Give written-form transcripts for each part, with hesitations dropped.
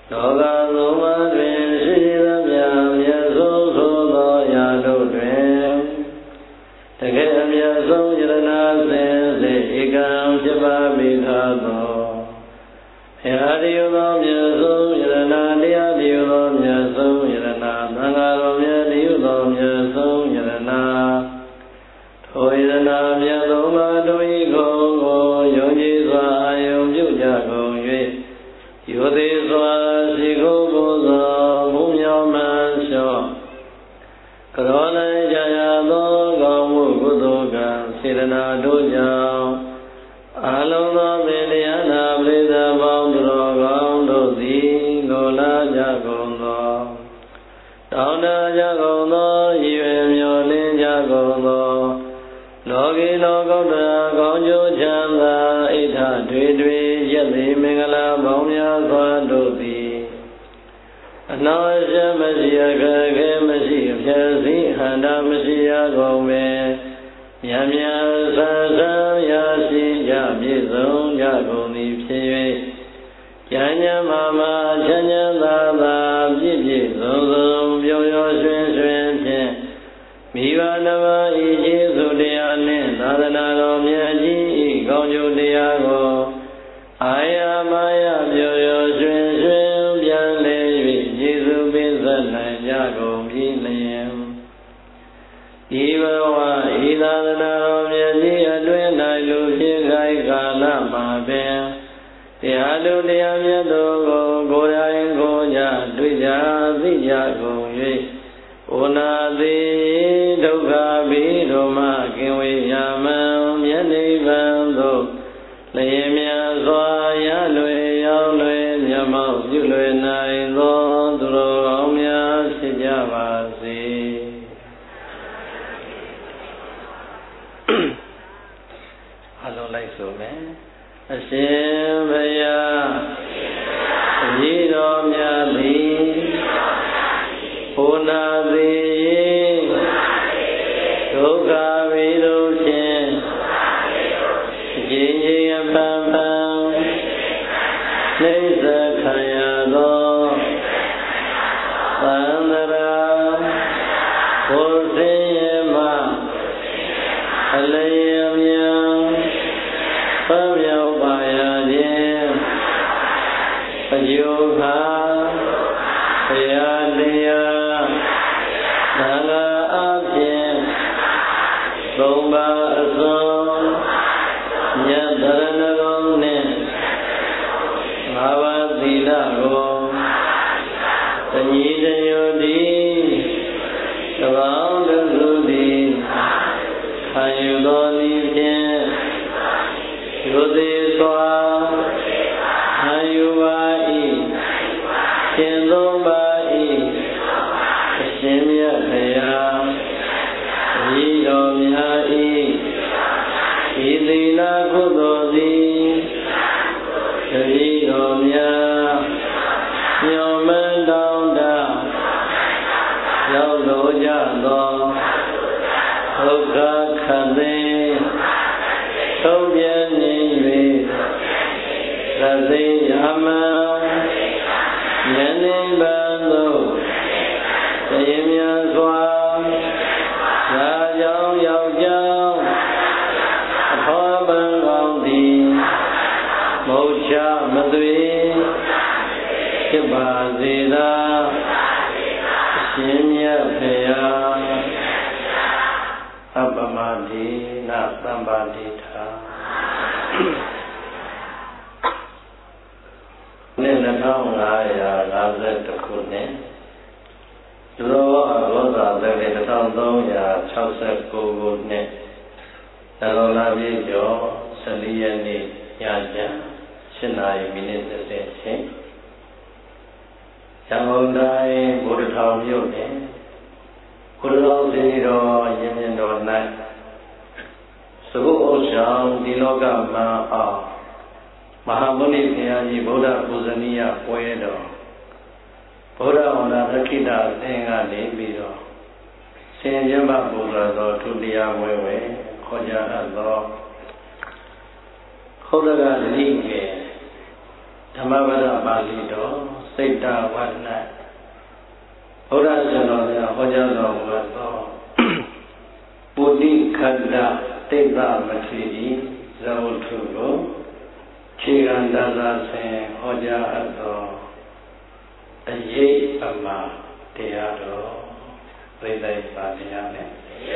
လောကသုံးပါးတွင်ရှိသမျှမြတ်ဆုံးဆိုသောရာတို့တွင်တကယ်အမြတ်ဆုံးယရဏစင်စစ်ဧကံဖြစ်ပါမိသာသောဘုရားတည်းသောမြတ်ဆုံးယရဏတရားတည်းသောမြတ်ဆုံးယရဏသံဃာတော်မြတ်တည်းသောမြတ်ဆုံးယရဏထိုယရဏမြတ်သုံးပါးတို့၏ကိုယုံကြည်စွာအာယုံပြုကြကုန်၍ယောသေးစွာရှိခိုးကိုသောဘုမြောမှန်လျှော့ကရောနိုင်ကြရသောကောင်းမှုကုသိုလ်ကံစေတနာတို့ကြောင့်အလုံးသောသင်တရားနာပရိသတ်ပေါင်းသူတော်ကောင်းတို့သည်လိုလားကြကုန်သောတောင်းတကြကုန်သောရည်ရွယ်မျှော်လင့်ကြကုန်သောလောကီလောကုတ္တရာကောင်းကျိုးချမ်းသာအိဋ္ဌတွေရသည်မင်္ဂလာပေါင်းများစွာတို့သည်အနှောင့်အယှက်မရှိအခက်အခဲမရှိအပြည့်စည်ဟန္တာမရှိရကုန်ပေမြတ်မြတ်ဆန်းဆန်းရရှိကြပြည့်စုံကြကုန်သည်ဖြစ်၍ဉာဏ်ဉာဏ်မှာမှချမ်းချမ်းသာသာပြည့်ပြည့်စုံစုံပျော်ပျော်ရွှင်ရွှင်ဖြင့်မိဘနှစ်ပါးဤကျေးဇူးတရားနှင့်သာသနာတော်မြတ်ကြီးဤကောင်းကျိုးတရားကိုအာရမယပျော်ပျော်ရွှင်ရွှင်ပြန်လေ၍ကျေးဇူးပေးဆက်နိုင်ကြကုန်ပြီလျင်ဤဘဝဤသာသနာတော်မြတ်ကြီးအတွင်း၌လူဖြစ်ခိုင်ကာလမှာပင်တရားတို့တရားမြတ်တို့ကိုကိုယ်တိုင်ကိုယ်ကြတွေ့ကြသိကြကုန်၍ဩနာတိဒုက္ခဘိဓမ္မကင်ဝေယမံမြတ်နိဗ္ဗာန်သို့လျင်မြန်စွာရလွယ်ရောက်လွယ်မြတ်မောက်ပြုလွယ်နိုင်သောသူတော်ကောင်းများဖြစ်ကြပါစေအလုံးလိုက်ဆိုမယ်အရှင်ဘုရားဤတော်မြတ်သည်ဩနာတိဒုက္ခဝိဒုဖြင့်ကြည်ကြည်အပန်းပန်းနှိစ္စခံရသောသန္တရာဘုဇင်ယမအလျင်မြန်ဖျောက်ပါရခြင်းအကျိုးခါဘုရားတရားသံဃာအပြင်သုံးပါးအစွန်းမြတ်သရဏဂုံနှင့်ငါးပါးသီလကိုတညီတညွတ်သည်သဘောင်းတစုသည်ခံယူသောနည်းဖြင့်ယုသေးစွာခံယူပါ၏ရှင်သုံးပါ၏အရှင်မြတ်ဘုရားဤတော်များ၏ဤသီလကုသိုလ်သည်တပည့်တော်များညောမန်းတောင်းတရောက်လိုကြသောဒုက္ခခတ်သိသုံးပြနေ၍သတိယမံယနေ့ဘံသို့တရားများစွာရာကြောင့်ရောက်ကြောင်းအဖော်ပန်းကောင်းသည်မုတ်ချမသွေဖြစ်ပါစေသာအရှင်မြတ်ဘုရားအပ္ပမတိနသံပါတိထာနှစ်2551ခုနှစ်သူတော်ဘောဇာတက္ကသိုလ်1369ခုနှစ်နဂောလာပြည့်ကျော်14ရက်နေ့ညချမ်း7 နာရီမိနစ်30ချိန်ရန်ကုန်တိုင်းဗုဒ္ဓထောင်မြို့နယ်ဘုရားတော်စီတော်ရင်းမြစ်တော်၌သဘုဥ္ဆောင်ဒီလောကမှာအောင်မဟာမုနိဘုရားကြီးဗုဒ္ဓပူဇနီယပွဲတော်ဗုဒ္ဓဝန္ဒရခိတအသင်းကနေပြီးတော့ဆင်ကျမ်းပပူဇော်သောထုတရားပွဲဝဲခေါ်ကြအပ်သောဟုတ်ကလိကေတဓမ္မပဒပါဠိတော်စိတ်တဝန္နဘုရားရှင်တော်များဟောကြားတော်မူသောပုတိခန္ဓာတိတ်သမထေရီဇဝတ္ထုကိုခြေခံသာသာဆင်ဟောကြားအပ်သောအရေးပမာတရားတော်ပြိဿပါဠိရမယ်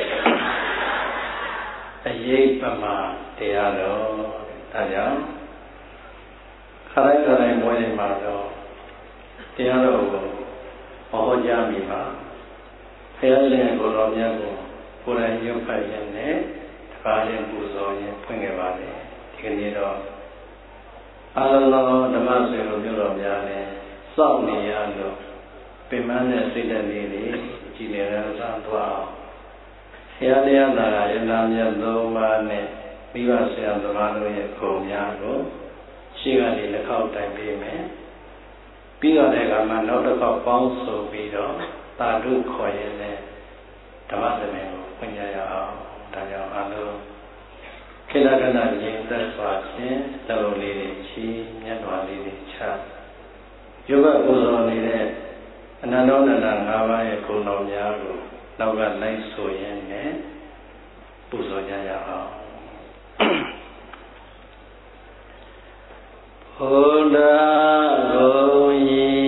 အရေးပမာတရားတော်ဒါကြောင့်ခရိုင်ခရိုင်ဘွဲတွေမှာတော့တရားတော်ကိုဟောကြားမိပါဘုရားရှင်ကိုယ်တော်မြတ်ကိုကိုယ်တိုင်ရုပ်ဖတ်ရင်းနဲ့တပါးရင်ပူဇော်ရင်းဖွင့်ခဲ့ပါတယ်ဒီကနေ့တော့အာလုံးသောဓမ္မဆွေတို့မျိုးတော်များနဲ့စောင့်နေရလို့ပင်မနဲ့စိတ်တည်းလေးတွေကြည်လည်ရန်ဆောင်သွားအောင်ဆရာတရားနာရဏမြတ်သုံးပါးနဲ့မိဘဆရာသမားတို့ရဲ့ဂုဏ်များကိုရှေ့ကနေလက်ခေါက်တိုင်ပေးမယ်ပြီးတော့တဲ့အခါမှာနောက်တစ်ခေါက်ပေါင်းဆိုပြီးတော့သာဓုခေါ်ရင်းနဲ့ဓမ္မစမေကိုဖွင့်ကြရအောင်ဒါကြောင့်အလုံးခေတ္တကဏ္ဍငြိမ်သက်စွာဖြင့်လက်လုံးလေးတွေချီမျက်နှာလေးတွေချရုပ်ကပူဇော်နေတဲ့အနန္တောနန္ဒ၅ပါးရဲ့ဂုဏ်တော်များကိုနောက်ကလိုက်ဆိုရင်းနဲ့ပူဇော်ကြရအောင်ဘုရားကိုယ်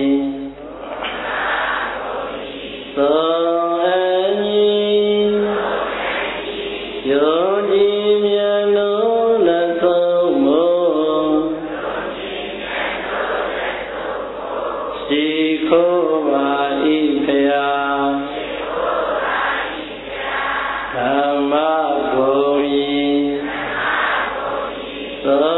သောအညီယောကြည်မြတ်လုံးလက်ဆုံးမို့ရှိခိုးပါ၏ဖျားဓမ္မကိုယ်သော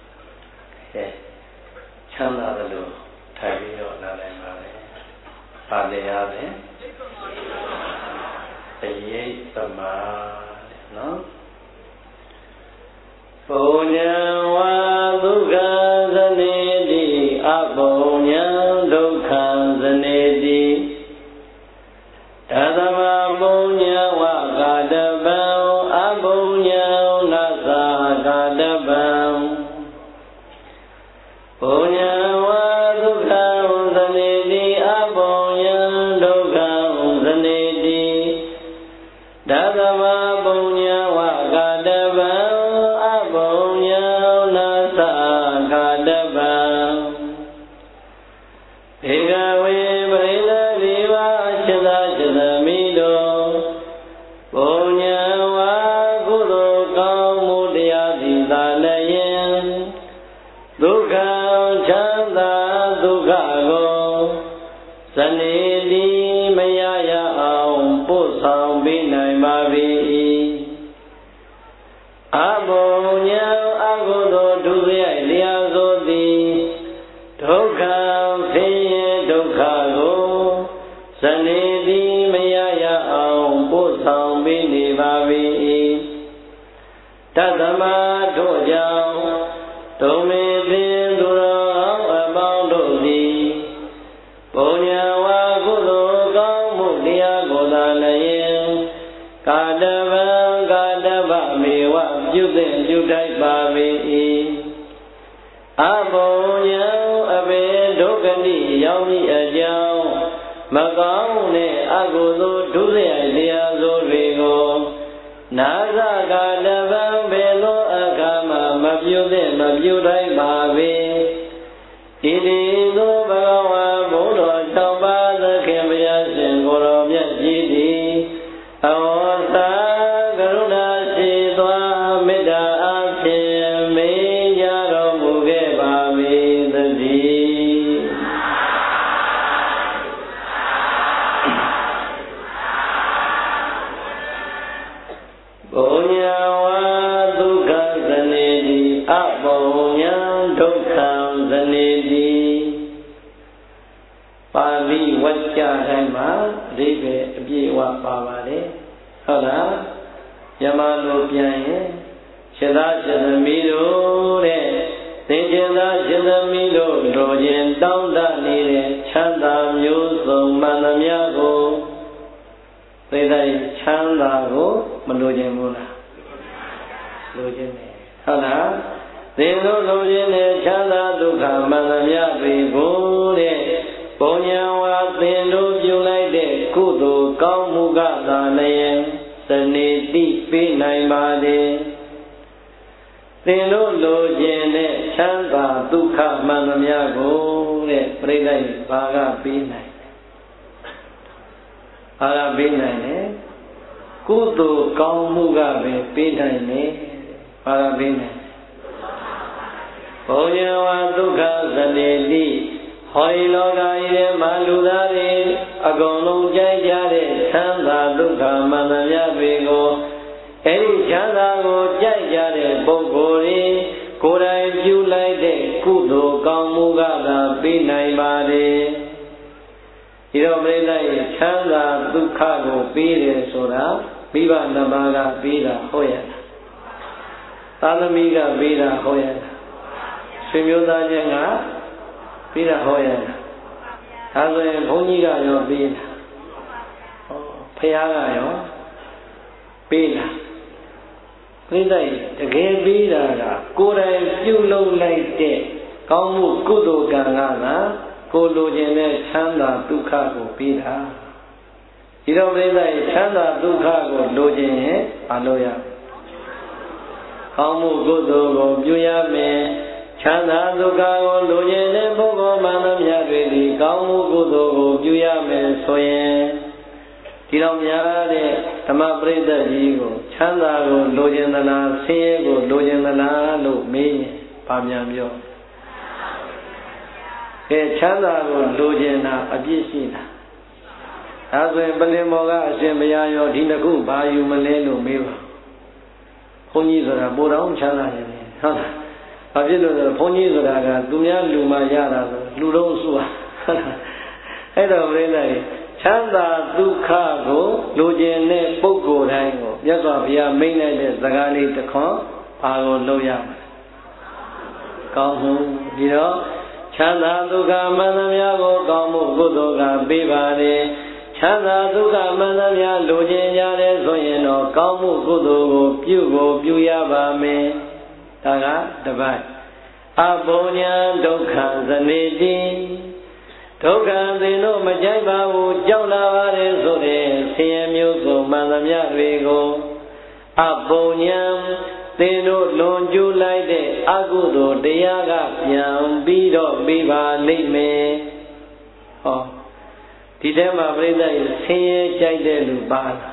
ချမ်းသာတယ်လို့ထိုင်ပြီးတော့နားလည်ပါလေပါတရားပဲအရေးသမာနော်ပုညံဝါဒုက္ခဇနေတိအပုညံဒုက္ခဇနေတိတသမပုညံဝကာတပံအပုညံနသကာတပံပုညံဝါဒုက္ခဇနေတိအပုညံဒုက္ခဇနေတိတသမပုညံဝကာတပံဧကဝေပရိသတိဝါจิตจิตမိတောပုညံဝါကုသိုလ်ကောင်းမှုတရားသည်သာလျင်ဒုက္ခချမ်းသာဒုက္ခကိုဇနေတိမရရအောင်ပို့ဆောင်ပေးနိုင်ပါ၏အပုညံအကုသိုလ်ဒုစရိုက်တရားဆိုသည်ဒုက္ခဒုက္ခကိုဇနေတိမရရအောင်ပို့ဆောင်ပေးနေပါ၏တသမတို့ကြောင့်ဒုမေသင်သူတော်အပေါင်းတို့သည်ပုညံဝါကုသိုလ်ကောင်းမှုတရားကိုသာလျင်ကာတဗံကာတဗမေဝပြုသင်ပြုတိုက်ပါ၏အပုညံအဘေဒုက္ခတိရောက်မိအကြောင်းမကောင်းတဲ့အကုသိုလ်ဒုစရိုက်တရားဆိုတွေကိုနာဇကာတဗံဘေသောအခါမှမပြုသင့်မပြုတိုင်းပါပေဣတိသောဘဂဝါဘုရား၆ပါးသခင်ဘုရားရှင်ကိုယ်တော်မြတ်ကြီးသည်အဝေါစာကရုဏာရှိသောမေတ္တာအဖြင့်မေးကြတော်မူခဲ့ပါ၏သတည်းပုညံဝါဒုက္ခဇနေတိအပုညံဒုက္ခဇနေတိပါဠိဝကျတိုင်းမှာအဓိပ္ပာယ်အပြည့်အဝပါပါတယ်ဟုတ်လားမြန်မာလိုပြန်ရင်ရှင်သာရှင်သမီးတို့တဲ့သင်္ကြန်သာရှင်သမီးတို့လိုချင်တောင်းတနေတဲ့ချမ်းသာမျိုးစုံမှန်သမျှကိုသိတဲ့ချမ်းသာကိုမလိုချင်ဘူးလားလိုချင်တယ်ဟုတ်လားသင်တို့လိုချင်တဲ့ချမ်းသာဒုက္ခမှန်သမျှတွေကိုတဲ့ပုညံဝါသင်တို့ပြုလိုက်တဲ့ကုသိုလ်ကောင်းမှုကသာလျင်စနေတိပေးနိုင်ပါသည်သင်တို့လိုချင်တဲ့ချမ်းသာဒုက္ခမှန်သမျှကိုတဲ့ပြိဋိဒ္ဓဘာကပေးနိုင်ဘာကပေးနိုင်လဲကုသိုလ်ကောင်းမှုကပဲပေးနိုင်တယ်ဘာကပေးနိုင်ပုညံဝါဒုက္ခဇနေတိဟောဒီလောကကြီးထဲမှာလူသားတွေအကုန်လုံးကြိုက်ကြတဲ့ချမ်းသာဒုက္ခမှန်သမျှတွေကိုအဲဒီချမ်းသာကိုကြိုက်ကြတဲ့ပုဂ္ဂိုလ်တွေကိုယ်တိုင်ပြုလိုက်တဲ့ကုသိုလ်ကောင်းမှုကသာပေးနိုင်ပါတယ်ဒီတော့ပြိဿရဲ့ချမ်းသာဒုက္ခကိုပေးတယ်ဆိုတာမိဘနှစ်ပါးကပေးတာဟုတ်ရဲ့လားသာသမီကပေးတာဟုတ်ရဲ့လားဆွေမျိုးသားချင်းကပေးတာဟုတ်ရဲ့လားဒါဆိုရင်ဘုန်းကြီးကရောပေးတာဖခင်ကရောပေးတာပြိဿတကယ်ပေးတာကကိုယ်တိုင်ပြုလုပ်လိုက်တဲ့ကောင်းမှုကုသိုလ်ကံကသာကိုလိုချင်တဲ့ချမ်းသာဒုက္ခကိုပေးတာဒီတော့ပြိဿချမ်းသာဒုက္ခကိုလိုချင်ရင်မလုပ်ရကောင်းမှုကုသိုလ်ကိုပြုရမယ်ချမ်းသာဒုက္ခကိုလိုချင်တဲ့ပုဂ္ဂိုလ်မှန်သမျှတွေဒီကောင်းမှုကုသိုလ်ကိုပြုရမယ်ဆိုရင်ဒီတော့များတဲ့ဓမ္မပရိသတ်ကြီးကိုချမ်းသာကိုလိုချင်သလားဆင်းရဲကိုလိုချင်သလားလို့မေးရင်ဘာများပြောကဲချမ်းသာကိုလိုချင်တာအပြစ်ရှိတာဒါဆိုရင်ပလင်မော်ကအရှင်ဘုရားရောဒီတစ်ခုဘာယူမလဲလို့မေးပါဘုန်းကြီးဆိုတာပိုတော်ချမ်းသာခြင်းဟုတ်လားဘာဖြစ်လို့လဲဘုန်းကြီးဆိုတာကသူများလူမှရတာဆိုလူလုံးစုဟာအဲ့တော့ပြိဿကြီးချမ်းသာဒုက္ခကိုလူကျင်တဲ့ပုဂ္ဂိုလ်တိုင်းကိုမြတ်စွာဘုရားမိန့်လိုက်တဲ့စကားလေးတစ်ခွန်းဘာကိုလုပ်ရမလဲကောင်းမှုဒီတော့ချမ်းသာဒုက္ခမှန်သမျှကိုကောင်းမှုကုသိုလ်ကပေးပါလေချမ်းသာဒုက္ခမှန်သမျှလူကျင်ကြတယ်ဆိုရင်တော့ကောင်းမှုကုသိုလ်ကိုပြုရပါမယ်ဒါကတစ်ပိုင်းအဘုံညာဒုက္ခဇနေတိဒုက္ခသင်တို့မကြိုက်ပါဘူးကြောက်လာပါတယ်ဆိုတဲ့ဆင်းရဲမျိုးစုံမှန်သမျှတွေကိုအပုံညာသင်တို့လွန်ကျူးလိုက်တဲ့အကုသိုလ်တရားကပြန်ပြီးတော့ပြီးပါလိမ့်မယ်ဟောဒီထဲမှာပြိဿရဲ့ဆင်းရဲကြိုက်တဲ့လူပါလား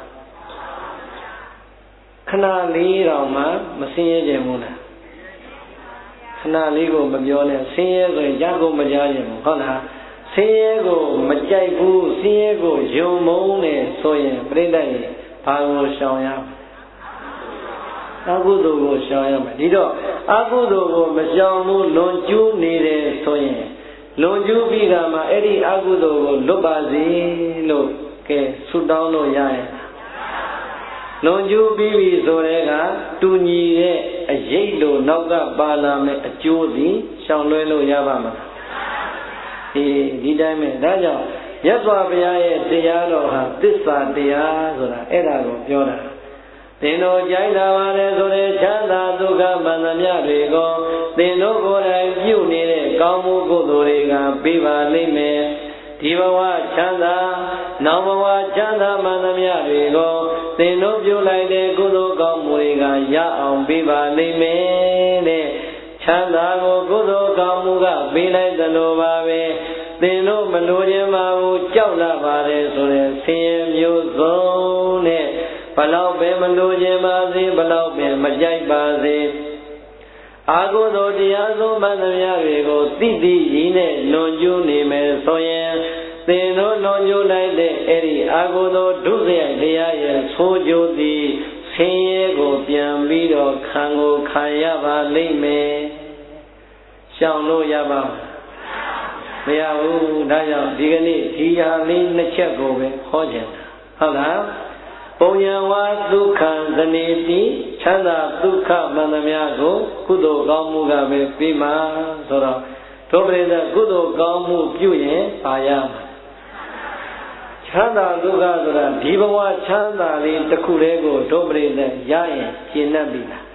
ခဏလေးတော့မှမဆင်းရဲကြဘူးလားခဏလေးကိုမပြောနဲ့ဆင်းရဲဆိုရင်ကြားကိုမကြားရင်ဟုတ်လားဆင်းရဲကိုမကြိုက်ဘူးဆင်းရဲကိုယုံမုန်းနေဆိုရင်ပြိဿရဲ့ဘာကိုရှောင်ရမလဲအကုသိုလ်ကိုရှောင်ရမယ်ဒီတော့အကုသိုလ်ကိုမရှောင်ဘူးလွန်ကျူးနေတယ်ဆိုရင်လွန်ကျူးပြီးကမှအဲ့ဒီအကုသိုလ်ကိုလွတ်ပါစေလို့ကဲဆုတောင်းလို့ရရင်လွန်ကျူးပြီးပြီဆိုတဲ့ကတူညီတဲ့အရေးလိုနောက်ကပါလာမယ်အကျိုးသည်ရှောင်လွှဲလို့ရပါမှာဒီတိုင်းပဲဒါကြောင့်မြတ်စွာဘုရားရဲ့တရားတော်ဟာသစ္စာတရားဆိုတာအဲ့ဒါကိုပြောတာသင်တို့ကြိုက်လာပါတယ်ဆိုတဲ့ချမ်းသာဒုက္ခမှန်သမျှတွေကိုသင်တို့ကိုယ်တိုင်ပြုနေတဲ့ကောင်းမှုကုသိုလ်တွေကပေးပါလိမ့်မယ်ဒီဘဝချမ်းသာနောက်ဘဝချမ်းသာမှန်သမျှတွေကိုသင်တို့ပြုလိုက်တဲ့ကုသိုလ်ကောင်းမှုတွေကရအောင်ပေးပါလိမ့်မယ်တဲ့ချမ်းသာကိုကုသိုလ်ကောင်းမှုကပေးလိုက်သလိုပါပဲသင်တို့မလိုချင်ပါဘူးကြောက်လာပါတယ်ဆိုတဲ့ဆင်းရဲမျိုးစုံနဲ့ဘလောက်ပဲမလိုချင်ပါစေဘလောက်ပဲမကြိုက်ပါစေအာဟုသောတရားဆုံးမှန်သမျှတွေကိုသိသိရည်နဲ့လွန်ကျူးနေမယ်ဆိုရင်သင်တို့လွန်ကျူးလိုက်တဲ့အဲ့ဒီအာဟုသောဒုစရိုက်တရားရဲ့ဆိုးကျိုးသည်ဆင်းရဲကိုပြန်ပြီးတော့ခံကိုခံရပါလိမ့်မယ်ရှောင်လို့ရပါမရဘူးဒါကြောင့်ဒီကနေ့ဒီဟာလေးနှစ်ချက်ကိုပဲဟောခြင်းဟုတ်လားပုံညာဝါဒုက္ခဇနေတိချမ်းသာဒုက္ခမှန်သမျှကိုကုသိုလ်ကောင်းမှုကပဲပြီးမှဆိုတော့ဒုပရိသကုသိုလ်ကောင်းမှုပြုရင်ပါရမှာချမ်းသာဒုက္ခဆိုတာဒီဘဝချမ်းသာလေးတစ်ခုတည်းကိုဒုပရိသရရင်ရှင်းတတ်ပြီလား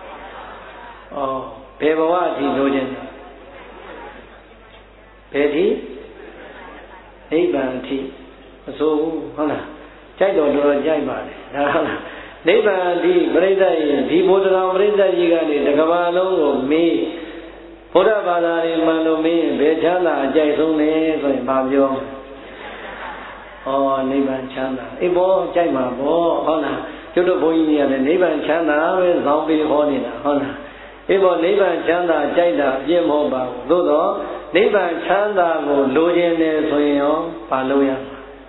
ဘယ်ဘဝအထိလိုချင်လဲဘယ်ထိနိဗ္ဗာန်အထိမဆိုဘူးဟုတ်လားကြိုက်တော့တော်ကြိုက်ပါလေဒါဟုတ်လားနိဗ္ဗာန်ဒီပရိသတ်ကြီးဒီဘုဒ္ဓတော်ပရိသတ်ကြီးကနေတကဘာလုံးကိုမေးဘုရားဘာသာတွေမှန်လို့မေးရင်ဘယ်ချမ်းသာအကြိုက်ဆုံးလဲဆိုရင်ဘာပြောနိဗ္ဗာန်ချမ်းသာဘောကြိုက်မှာဘောဟုတ်လားကျွတ်တို့ဘုန်းကြီးတွေကလည်းနိဗ္ဗာန်ချမ်းသာပဲဇောင်းပြီးဟောနေတာဟုတ်လားဘောနိဗ္ဗာန်ချမ်းသာကြိုက်တာအပြည့်မဟုတ်ပါဘူးသို့တော့နိဗ္ဗာန်ချမ်းသာကိုလိုချင်တယ်ဆိုရင်ရောဘာလုပ်ရ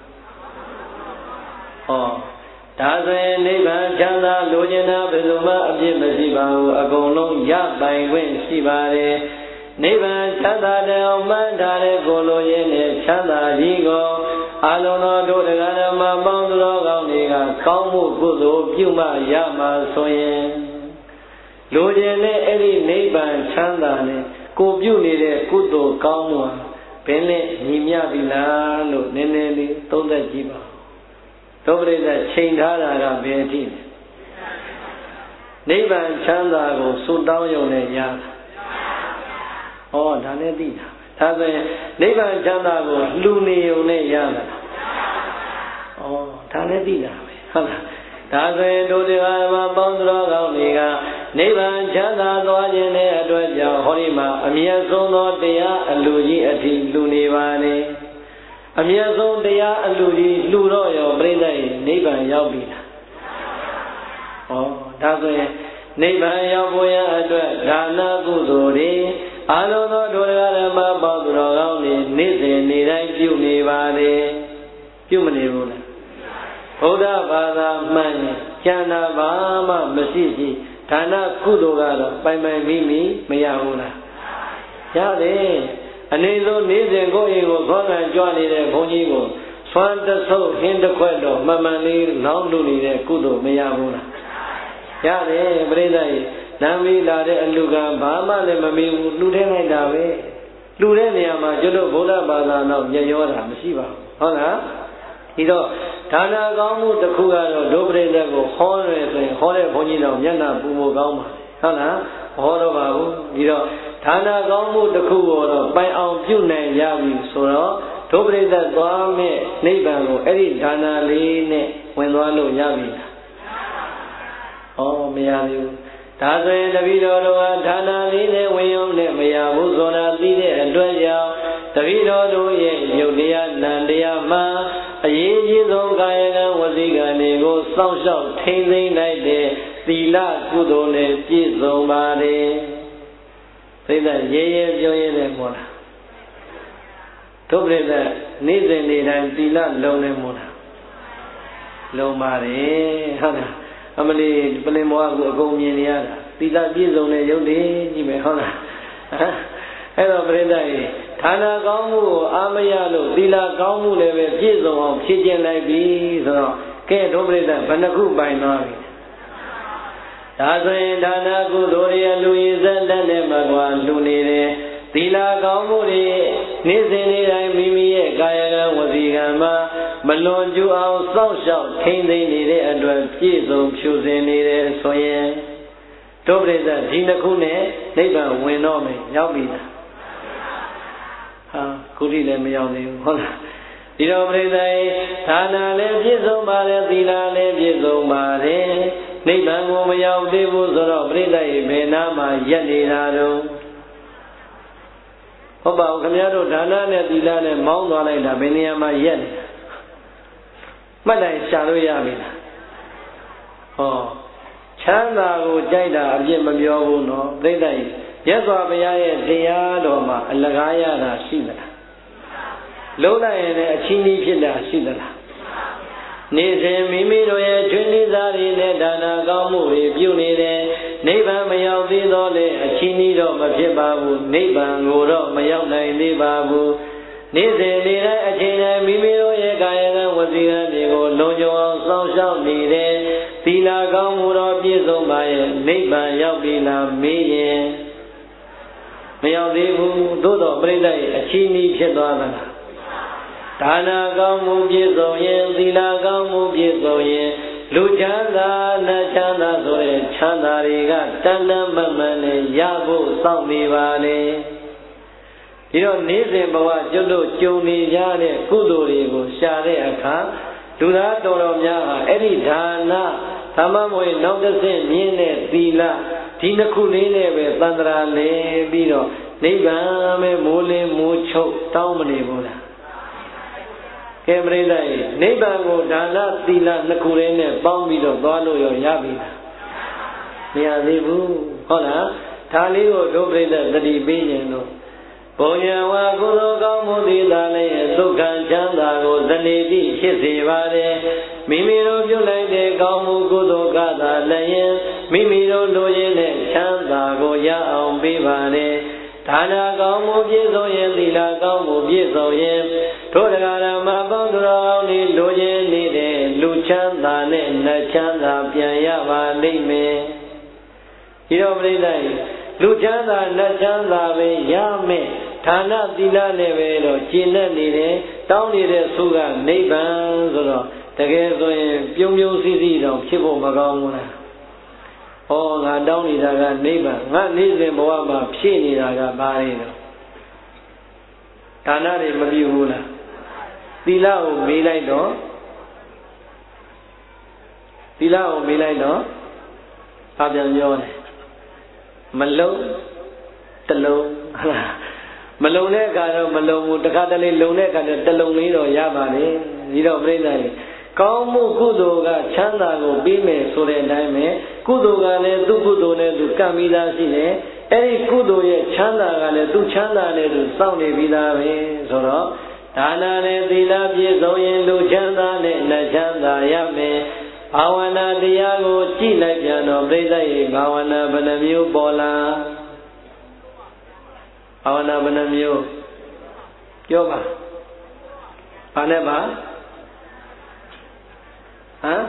ဒါဆိုရင်နိဗ္ဗာန်ချမ်းသာလိုချင်တာဘယ်သူမှအပြစ်မရှိပါဘူးအကုန်လုံးရပိုင်ခွင့်ရှိပါတယ်နိဗ္ဗာန်ချမ်းသာတဲ့အောင်မှန်ထားတဲ့ကိုလိုရင်းနဲ့ချမ်းသာကြီးကိုအလုံးတော်တို့တရားဓမ္မပေါင်းသူတော်ကောင်းတွေကကောင်းမှုကုသိုလ်ပြုမှရမှာဆိုရင်လိုချင်တဲ့အဲ့ဒီနိဗ္ဗာန်ချမ်းသာနဲ့ကိုပြုနေတဲ့ကုသိုလ်ကောင်းမှုဟာဘယ်နဲ့ညီမျှပြီလားလို့နည်းနည်းလေးသုံးသပ်ကြည့်ပါဒုပရိသချိန်ထားတာကဘယ်အထိလဲနိဗ္ဗာန်ချမ်းသာကိုဆုတောင်းရုံနဲ့ရတာဒါလည်းသိတာဒါဆိုရင်နိဗ္ဗာန်ချမ်းသာကိုလှူနေုံနဲ့ရတာဒါလည်းသိတာပဲဟုတ်လားဒါဆိုရင်တို့တရားမှာပေါင်းတော်ကောင်းတွေကနိဗ္ဗာန်ချမ်းသာသွားခြင်းနဲ့အတွက်ကြောင့်ဟောဒီမှာအမြတ်ဆုံးသောတရားအလူကြီးအထိလှူနေပါလေအမြတ်ဆုံးတရားအလူကြီးလှူတော့ရောပြိဿရဲ့နိဗ္ဗာန်ရောက်ပြီလားဒါဆိုရင်နိဗ္ဗာန်ရောက်ဖို့ရအတွက်ဒါနကုသိုလ်တွေအာလုံးသောဒုရဂဓမ္မပေါသူတော်ကောင်းတွေနေ့စဉ်နေ့တိုင်းပြုနေပါလေပြုမနေဘူးလားဘုရားဘာသာမှန်ရင်ကျန်တာဘာမှမရှိရှိဒါနကုသိုလ်ကတော့ပိုင်ပိုင်မိမိမရဘူးလားရတယ်အနေဆုံးနေစဉ်ကိုအိမ်ကိုသွားကန်ကြွနေတဲ့ဘုန်းကြီးကိုဆွမ်းတဆုပ်ဟင်းတစ်ခွက်တော့မှန်မှန်လေးလောင်းလို့နေတဲ့ကုသိုလ်မရဘူးလားရတယ်ပြိဿကြီးလမ်းပြီးလာတဲ့အလူကဘာမှလည်းမမေးဘူးလှူထဲလိုက်တာပဲလှူတဲ့နေရာမှာကျွတ်ဗုဒ္ဓဘာသာတော့ညရောတာမရှိပါဘူးဟုတ်လားဒီတော့ဒါနာကောင်းမှုတစ်ခုကတော့ဒုပရိသတ်ကိုဟောတယ်ဆိုရင်ဟောတဲ့ဘုန်းကြီးတော်မျက်နှာပူမို့ကောင်းပါဟုတ်လားမဟောတော့ပါဘူးဒီတော့ဒါနာကောင်းမှုတစ်ခုကိုတော့ပိုင်အောင်ပြုနိုင်ရပြီဆိုတော့ဒုပရိသတ်သွားမဲ့နိဗ္ဗာန်ကိုအဲ့ဒီဒါနာလေးနဲ့ဝင်သွားလို့ရပြီလားဩမရဘူးဒါဆိုရင်တပည့်တော်တို့ကဒါနာလေးနဲ့ဝင်ရုံနဲ့မရဘူးဆိုတာသိတဲ့အတွက်ကြောင့်တပည့်တော်တို့ရဲ့ယုတ်တရားနံတရားမှာအရေးကြီးဆုံးကာယကံဝစီကံတွေကိုစောင့်ရှောက်ထိန်းသိမ်းလိုက်တဲ့သီလကုသိုလ်နဲ့ပြည့်စုံပါတယ်သိတဲ့ရေးရေးပြောရတဲ့မို့လားဒုပရိသတ်နေ့စဉ်နေ့တိုင်းသီလလုံးနေမို့လားလုံးပါတယ်ဟုတ်လားအမလီပလင်ဘွားကိုအကုန်မြင်နေရတာသီလပြည့်စုံတဲ့ရုပ်တွေကြီးပဲဟုတ်လားအဲ့တော့ပြိဿကြီးဌာနကောင်းမှုကိုအာမရလို့သီလကောင်းမှုလည်းပဲပြည့်စုံအောင်ဖြည့်ကျင့်လိုက်ပြီဆိုတော့ကဲဒုပရိသဘယ်နှခုပိုင်သွားပြီဒါဆိုရင်ဒါနကုသိုလ်တွေလူရည်စက်တဲ့နဲ့မှကွာလူနေတယ်သီလကောင်းမှုတွေနေ့စဉ်နေ့တိုင်းမိမိရဲ့ကာယကံဝစီကံမှာမလွန်ကျူးအောင်စောင့်ရှောက်ထိန်းသိမ်းနေတဲ့အတွက်ပြည့်စုံဖြူစင်နေတယ်ဆိုရင်ဒုပရိသဒီနှစ်ခုနဲ့နိဗ္ဗာန်ဝင်တော့မယ်ရောက်ပြီလားဟာခုထိလည်းမရောက်သေးဘူးဟုတ်လားဒီတော့ပရိသတ်ဒါနာလည်းပြည့်စုံပါတယ်သီလလည်းပြည့်စုံပါတယ်နိဗ္ဗာန်ကိုမရောက်သေးဘူးဆိုတော့ပရိသတ်ဘယ်နာမှာရက်နေတာတော့ဟုတ်ပါဘူးခင်ဗျားတို့ဒါနနဲ့သီလနဲ့မောင်းသွားလိုက်တာဘယ်နေရာမှာရက်နေမှတ်တိုင်းရှာလို့ရပြီလားဟောချမ်းသာကိုကြိုက်တာအပြစ်မပြောဘူးနော်ပရိသတ်ရသော်ဘုရားရဲ့တရားတော်မှာအလကားရတာရှိသလားလုံးလိုက်ရင်လည်းအချင်းကြီးဖြစ်တာရှိသလားနေ့စဉ်မိမိတို့ရဲ့ကျွင်းနေစားတွေနဲ့ဒါနာကောင်းမှုတွေပြုနေတယ်နိဗ္ဗာန်မရောက်သေးတော့လေအချင်းကြီးတော့မဖြစ်ပါဘူးနိဗ္ဗာန်ကိုတော့မရောက်နိုင်သေးပါဘူးနေ့စဉ်နေ့တိုင်းအချိန်တိုင်းမိမိတို့ရဲ့ကာယကံဝစီကံတွေကိုလုံခြုံအောင်စောင့်ရှောက်နေတယ်သီလကောင်းမှုတော်ပြည့်စုံပါရဲ့နိဗ္ဗာန်ရောက်ပြီလားမေးရင်မရောက်သေးဘူးသို့တော့ပြိဿရဲ့အချင်းကြီးဖြစ်သွားတာဒါနာကောင်းမှုပြည့်စုံရင်သီလကောင်းမှုပြည့်စုံရင်လူချမ်းသာနတ်ချမ်းသာဆိုတဲ့ချမ်းသာတွေကတဏ္ဍမမှန်နဲ့ရဖို့စောင့်နေပါလေဒီတော့နေ့စဉ်ဘဝကျွတ်လို့ကြုံနေကြတဲ့ကုသိုလ်တွေကိုရှာတဲ့အခါလူသားတော်တော်များဟာအဲ့ဒီဒါနသမမွေနောက်တစ်ဆင့်မြင့်တဲ့သီလဒီနှစ်ခုလေးနဲ့ပဲသန္တရာလဲပြီးတော့နိဗ္ဗာန်ပဲမိုးလင်းမိုးချုပ်တောင်းမနေဘူးလားကဲပရိသတ်နိဗ္ဗာန်ကိုဒါနသီလနှစ်ခုလေးနဲ့ပေါင်းပြီးတော့သွားလို့ရပြီလားမရသေးဘူးဟုတ်လားဒါလေးကိုဒုပရိသတ်သတိပေးခြင်းလို့ဘုံညာဝါကုသိုလ်ကောင်းမှုသီလလည်းဒုက္ခချမ်းသာကိုဇနေတိဖြစ်စေပါတယ်မိမိတို့ပြုလိုက်တဲ့ကောင်းမှုကုသိုလ်ကသာလည်းမိမိတို့လိုရင်းနဲ့ချမ်းသာကိုရအောင်ပေးပါတယ်ဒါနာကောင်းမှုပြည့်စုံရင်သီလကောင်းမှုပြည့်စုံရင်တို့တရားဓမ္မပေါင်းတော်ကောင်းတွေလိုချင်နေတဲ့လူချမ်းသာနဲ့နတ်ချမ်းသာပြန်ရပါလိမ့်မယ်ဒီတော့ပြိဿလူချမ်းသာနတ်ချမ်းသာပဲရမယ်ဌာနသီလနဲ့ပဲတော့ကျင့်တတ်နေတယ်တောင်းနေတဲ့သုကနိဗ္ဗာန်ဆိုတော့တကယ်ဆိုရင်ပြုံးပြုံးစည်းစည်းတော့ဖြစ်ဖို့မကောင်းဘူးလားဩငါတောင်းနေတာကနိဗ္ဗာန်ငါနေ့စဉ်ဘဝမှာဖြည့်နေတာကဘာလဲတော့ဒါနတွေမပြုဘူးလားသီလကိုမေးလိုက်တော့ဘာပြန်ပြောလဲမလုံးတလုံးမလုံတဲ့အခါတော့မလုံဘူးတခါတလေလုံတဲ့အခါကျတလုံးလေးတော့ရပါလေဒီတော့ပြိဿကြီးကောင်းမှုကုသိုလ်ကချမ်းသာကိုပြီးမယ်ဆိုတဲ့အတိုင်းပဲကုသိုလ်ကလည်းသူ့ကုသိုလ်နဲ့သူကံပြီးသားရှိတယ်အဲ့ဒီကုသိုလ်ရဲ့ချမ်းသာကလည်းသူ့ချမ်းသာနဲ့သူစောင့်နေပြီးသားပဲဆိုတော့ဒါနာနဲ့သီလပြည့်စုံရင်လူချမ်းသာနဲ့နတ်ချမ်းသာရမယ်ဘာဝနာတရားကိုကြည့်လိုက်ပြန်တော့ပြိဿရဲ့ဘာဝနာဘယ်နှမျိုးပေါ်လာဘာဝနာဘယ်နှမျိုးပြောပါဘာနဲ့ပါဟမ်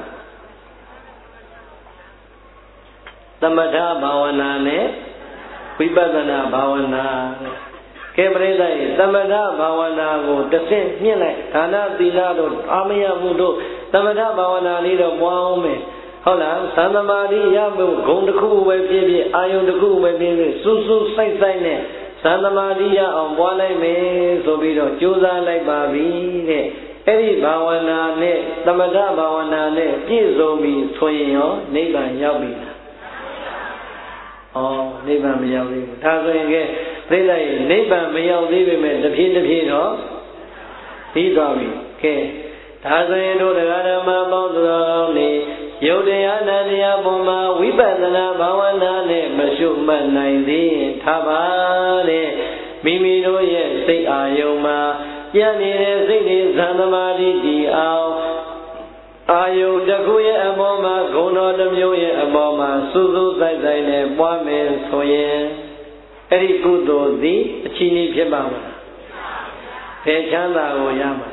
သမထဘာဝနာနဲ့ဝိပဿနာဘာဝနာကဲပရိသတ်ရေသမထဘာဝနာကိုတစ်ဆင့်မြင့်လိုက်ဒါနသီလတို့အာမယမှုတို့သမထဘာဝနာလေးတော့ပွားအောင်မယ်ဟုတ်လားသံသမာဓိရဖို့ဂုဏ်တစ်ခုပဲဖြစ်ဖြစ်အာယုန်တစ်ခုပဲဖြစ်ဖြစ်စူးစူးစိုက်စိုက်နဲ့သံသမာဓိရအောင်ပွားလိုက်မယ်ဆိုပြီးတော့ကြိုးစားလိုက်ပါပြီတဲ့အဲ့ဒီဘာဝနာနဲ့သမထဘာဝနာနဲ့ပြည့်စုံပြီဆိုရင်ရောနိဗ္ဗာန်ရောက်ပြီလားဩနိဗ္ဗာန်မရောက်သေးဘူးဒါဆိုရင်ကဲပြိဿရေနိဗ္ဗာန်မရောက်သေးပေမဲ့တဖြည်းတဖြည်းတော့ပြီးသွားပြီကဲဒါဆိုရင်တို့တရားဓမ္မပေါင်းသူတော်ကောင်းတွေယုတ်တရားနန္တရားပေါ်မှာဝိပဿနာဘာဝနာနဲ့မရှုမှတ်နိုင်သေးရင်ထားပါတဲ့မိမိတို့ရဲ့စိတ်အာယုံမှာပြန့်နေတဲ့စိတ်တွေသံသမာဓိတည်အောင်အာယုတစ်ခုရဲ့အပေါ်မှာဂုဏ်တော်တစ်မျိုးရဲ့အပေါ်မှာစူးစူးဆိုင်ဆိုင်နဲ့ပွားမယ်ဆိုရင်အဲ့ဒီကုသိုလ်သည်အချီးနှီးဖြစ်ပါမလားဘယ်ချမ်းသာကိုရမှာ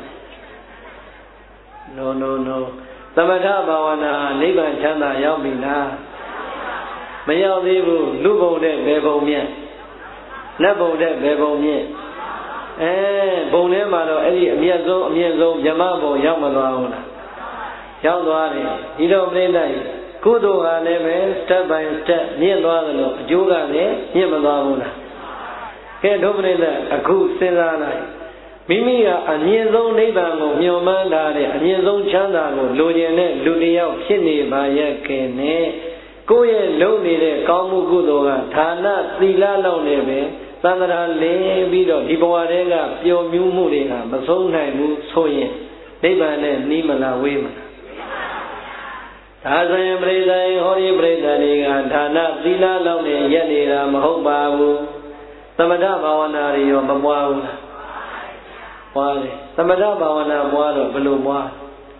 no သမထဘာဝနာနိဗ္ဗာန်ချမ်းသာရောက်ပြီလားမရောက်သေးဘူးလူဘုံတဲ့ဘယ်ဘုံမြတ်နတ်ဘုံတဲ့ဘယ်ဘုံမြတ်ဘုံထဲမှာတော့အဲ့ဒီအမြတ်ဆုံးမြမဘုံရောက်မသွားဘူးလားရောက်သွားတယ်ဒီတော့ပြိဿကြီးကုသိုလ်ကလည်းပဲ step by step မြင့်သွားတယ်လို့အကျိုးကလည်းမြင့်မသွားဘူးလားကဲတို့ပြိဿအခုစဉ်းစားလိုက်မိမိကအမြင့်ဆုံးနိဗ္ဗာန်ကိုမျှော်မှန်းထားတဲ့အမြင့်ဆုံးချမ်းသာကိုလိုချင်တဲ့လူတစ်ယောက်ဖြစ်နေပါရဲ့ခင်နဲ့ကိုယ့်ရဲ့လုပ်နေတဲ့ကောင်းမှုကုသိုလ်ကဌာနသီလလောက်နဲ့ပဲသံဃာလင်းပြီးတော့ဒီဘဝတည်းကပျော်မြူးမှုတွေကမဆုံးနိုင်ဘူးဆိုရင်နိဗ္ဗာန်နဲ့နီးမလားဝေးမလားဒါဆိုရင်ပြိဿရေဟောဒီပြိဿတွေကဌာနသီလလောက်နဲ့ရက်နေတာမဟုတ်ပါဘူးသမထဘာဝနာတွေရောမပွားဘူးလားပွားတယ်သမထဘာဝနာပွားတော့ဘယ်လိုပွား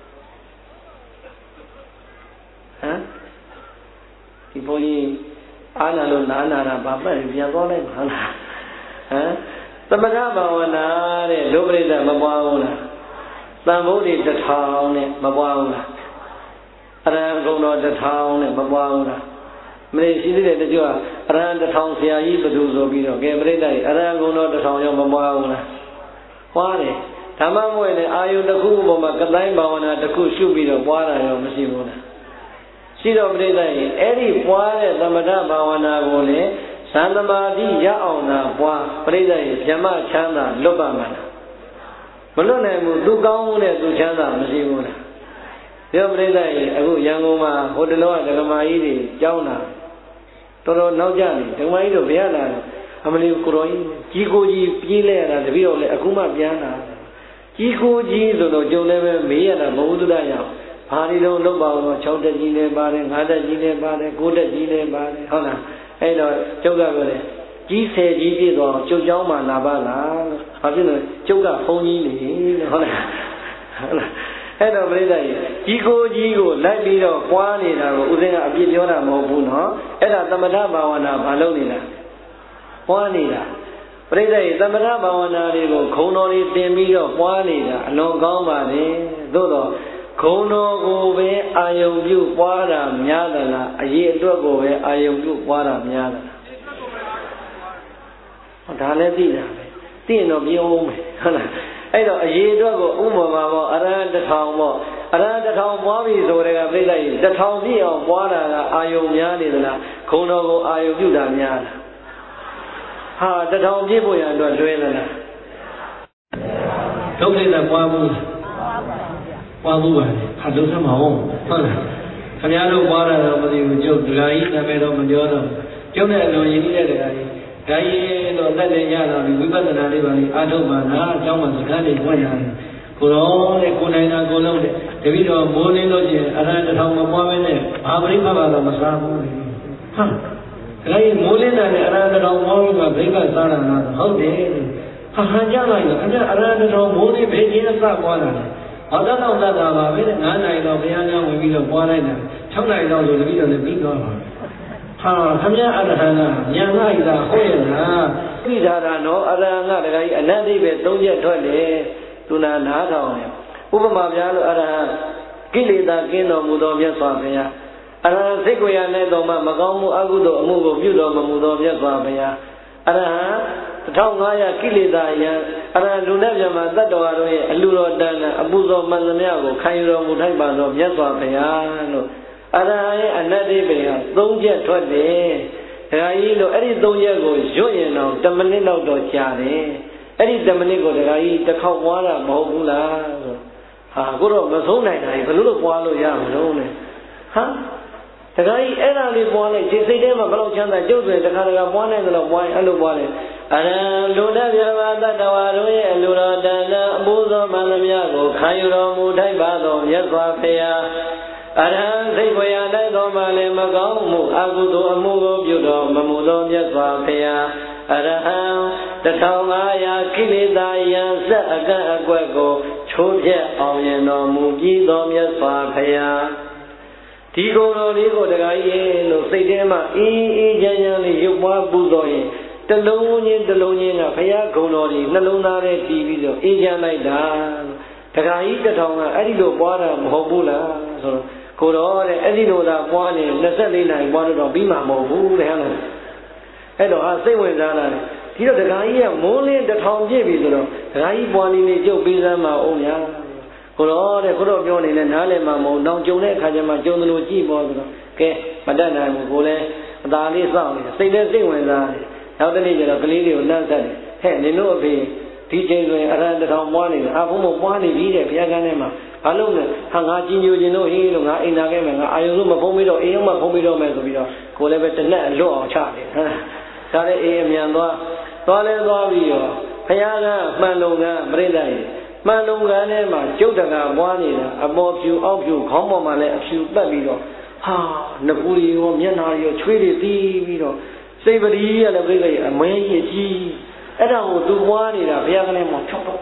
ဟမ်ဒီဘုန်းကြီးအားနာလို့နားနာတာဗာပတ်ပြန်သွားလိုက်မှာလားဟမ်သမထဘာဝနာတဲ့ဒုပရိသမပွားဘူးလားသံဃုတ်တွေ1000နဲ့မပွားဘူးလားအရဟံဂုဏ်တော်1000နဲ့မပွားဘူးလားမင်းရှိသေးတယ်တချို့ကအရဟံ1000ဆရာကြီးဘယ်သူဆိုပြီးတော့ကဲပရိသတ်အရဟံဂုဏ်တော်1000ရောမပွားဘူးလားပွားတယ်ဓမ္မမွေနဲ့အာယုတစ်ခုပေါ်မှာကတိုင်းဘာဝနာတစ်ခုရှုပြီးတော့ပွားတာရောမရှိဘူးလားရှိတော့ပြိဿရေအဲ့ဒီပွားတဲ့သမထဘာဝနာကိုလေသံသမာဓိရအောင်သာပွားပြိဿရေဗြဟ္မချမ်းသာလွတ်ပါမှာလားမလွတ်နိုင်ဘူးသူကောင်းမှုနဲ့သူချမ်းသာမရှိဘူးလားပြောပြိဿရေအခုရန်ကုန်မှာဟိုတလောကဒကမာကြီးတွေကြောင်းတာတော်တော်နောက်ကျနေဒကမာကြီးတို့ဘယ်ရလာအမလီကိုရောကြီးကိုကြီးပြေးလဲရတာတပည့်တော်လည်းအခုမှပြန်လာကြီးကိုကြီးဆိုတော့ကျုံလည်းပဲမေးရတာဘုဟုတ္တရအောင်ဘာဒီလုံးလောက်ပါတော့6တက်ကြီးလည်းပါတယ်9တက်ကြီးလည်းပါတယ်9တက်ကြီးလည်းပါတယ်ဟုတ်လားအဲ့တော့ကျုပ်ကပြောတယ်ကြီး10ကြီးပြည့်သွားအောင်ကျုပ်เจ้าမှလာပါလားဘာဖြစ်လို့ကျုပ်ကဖုန်းကြီးနေဟုတ်လားဟုတ်လားအဲ့တော့ပြိဿကြီးကိုကြီးကိုလိုက်ပြီးတော့ပွားနေတာကိုဦးဇင်းကအပြစ်ပြောတာမဟုတ်ဘူးနော်အဲ့ဒါသမထဘာဝနာဘာလုပ်နေတာပွားနေတာပြိဿရေသမထဘာဝနာတွေကိုခုံတော်တွေတင်ပြီးတော့ပွားနေတာအလွန်ကောင်းပါတယ်သို့တော့ခုံတော်ကိုပဲအာယုံပြုပွားတာများသလားအရေးအတွက်ကိုပဲအာယုံပြုပွားတာများသလားဒါလည်းသိတာပဲသိရင်တော့ပြောအောင်မယ်ဟုတ်လားအဲ့တော့အရေးအတွက်ကိုဥပမာပေါ့အရဟံ1000ပေါ့အရဟံ1000ပွားပြီဆိုတဲ့ကပြိဿရေ1000ပြည့်အောင်ပွားတာကအာယုံများနေသလားခုံတော်ကိုအာယုံပြုတာများလားဟာ1000ပြည့်ဖို့ရအတွက်လွယ်သလားဒုက္ခိတပွားမှုပွားမှုပါလေဟာဒုက္ခမဟုတ်ဟုတ်လားခင်ဗျားတို့ပွားတာတော့မသိဘူးကျုပ်ဒကာကြီးနာမည်တော့မပြောတော့ကျုပ်နဲ့အလွန်ရင်းနှီးတဲ့ဒကာကြီးဒါရင်တော့တက်နေရတော့ဒီဝိပဿနာလေးပါလေအာထုတ်ပါလားအကြောင်းမှစကားတွေဝင်ရတယ်ကိုရောတဲ့ကိုနိုင်တာကိုလုံးတဲ့တပည့်တော်မိုးလင်းလို့ချင်းအရဟံ1000မပွားဘဲနဲ့ဘာပရိက္ခကတော့မစားဘူးလေဟာဒါရင်မိုးလင်းတာနဲ့အရဟံ1000ပွားပြီးမှဘိက္ခစားတာလားဟုတ်တယ်ဟာဟန်ကြလိုက်တော့ခင်ဗျအရဟံ1000မိုးလင်းဘယ်ကြီးနဲ့စပွားတာလဲဟောတော့တတ်တာပါပဲ9နိုင်တော့ဘုရားများဝင်ပြီးတော့ပွားလိုက်တာ6နိုင်တော့ဆိုတပည့်တော်လည်းပြီးသွားပါဟခမရအရဟံကညာလိုက်တာဟုတ်ရဲ့လားသိတာနော်အရဟံကတခါကြီးအနတ္တိပဲ၃ချက်ထွက်တယ်သူနာနားထောင်တယ်ဥပမာပြလို့အရဟံကိလေသာကင်းတော်မူသောမြတ်စွာဘုရားအရဟံစိတ်ကိုယ်ရ၌တော်မှမကောင်းမှုအကုသိုလ်အမှုကိုပြုတော်မမူသောမြတ်စွာဘုရားအရဟံ1500ကိလေသာယံအရဟံလူနဲ့မြတ်မှာတတ္တဝါတို့ရဲ့အလူတော်တန်အပူဇော်မှန်သမျှကိုခံယူတော်မူထိုက်ပါသောမြတ်စွာဘုရားလို့အရဟံရဲ့အနတ္တိပဲဟာ၃ချက်ထွက်တယ်ဒကာကြီးလို့အဲ့ဒီ၃ချက်ကိုရွတ်ရင်တော့10မိနစ်လောက်တော့ကြာတယ်အဲ့ဒီ10မိနစ်ကိုဒကာကြီးတစ်ခေါက်ပွားတာမဟုတ်ဘူးလားဆိုဟာကိုတော့မဆုံးနိုင်တာဘယ်လိုလုပ်ပွားလို့ရမလို့လဲဟာဒကာကြီးအဲ့ဒါလေးပွားလိုက်ခြေစိတ်ထဲမှာဘယ်လောက်ချမ်းသာကျုပ်ဆိုရင်တခါတခါပွားနိုင်တယ်လို့ပွားရင်အဲ့လိုပွားတယ်အရဟံလူနဲ့မြတ်တတ္တဝါတို့ရဲ့လူတော်တန်တာအပူဇော်မှန်သမျှကိုခံယူတော်မူထိုက်ပါသောမြတ်စွာဘုရားအရဟံစိတ်ကိုယ်ရ၌တော်မှလည်းမကောင်းမှုအကုသိုလ်အမှုကိုပြုတော်မမူသောမြတ်စွာဘုရားအရဟံ1500ကိလေသာယံဆက်အကန့်အကွက်ကိုချိုးဖြက်အောင်ရင်တော်မူပြီးသောမြတ်စွာဘုရားဒီကိုယ်တော်လေးကိုတခါကြီးလို့စိတ်ထဲမှာအေးအေးချမ်းချမ်းလေးရုပ်ပွားပူဇော်ရင်တလုံးချင်းကဘုရားဂုဏ်တော်ကြီးနှလုံးသားထဲတည်ပြီးတော့အေးချမ်းလိုက်တာတခါကြီးတစ်ထောင်ကအဲ့ဒီလိုပွားတာမဟုတ်ဘူးလားဆိုတော့ကိုတော်တဲ့အဲ့ဒီလိုသာပွားနေ24နာရီပွားတော့ပြီးမှာမဟုတ်ဘူးတဲ့ဟဲ့လားအဲ့တော့ဟာစိတ်ဝင်စားလာတယ်ဒီတော့ဒကာကြီးကမိုးလင်း1000ပြည့်ပြီဆိုတော့ဒကာကြီးပွားနေကျုပ်ပေးစမ်းမအောင်များကိုတော်တဲ့ကိုတော်ပြောနေလဲနားလည်မှာမဟုတ်နောက်ကြုံတဲ့အခါကျမှကြုံသလိုကြည့်ပေါ်ဆိုတော့ကဲမတတ်နိုင်ဘူးကိုလည်းအသာလေးစောင့်နေစိတ်နဲ့စိတ်ဝင်စားတယ်နောက်တနေ့ကျတော့ကလေးတွေကိုနှမ်းဆက်တယ်ဟဲ့နင်တို့အဖေဒီချိန်ဆိုရင်အရဟံ1000ပွားနေတယ်ဘုံဘုံပွားနေပြီတဲ့ဘုရားကန်းထဲမှာဘာလို့လဲဟာငါကြီးညိုခြင်းတို့ဟေးလို့ငါအိမ်သာခဲ့မယ်ငါအာယုံလို့မဖုံးပြီးတော့အိမ်အောင်မဖုံးပြီးတော့မယ်ဆိုပြီးတော့ကိုလည်းပဲတနက်အလွတ်အောင်ချတယ်ဟမ်ဒါလည်းအိမ်အမြန်သွားလဲသွားပြီးတော့ဘုရားကမှန်လုံကပြိဿရေမှန်လုံကထဲမှာကျုပ်တကပွားနေတာအပေါ်ဖြူအောက်ဖြူခေါင်းပေါ်မှာလည်းအဖြူပတ်ပြီးတော့ဟာနဖူးရီရောမျက်နှာရောချွေးတွေတီးပြီးတော့စိတ်ပတိရလည်းပြိဿရေအမဲကြီးကြီးအဲ့ဒါကိုသူပွားနေတာဘုရားကလည်းမှာဖြုံဟာ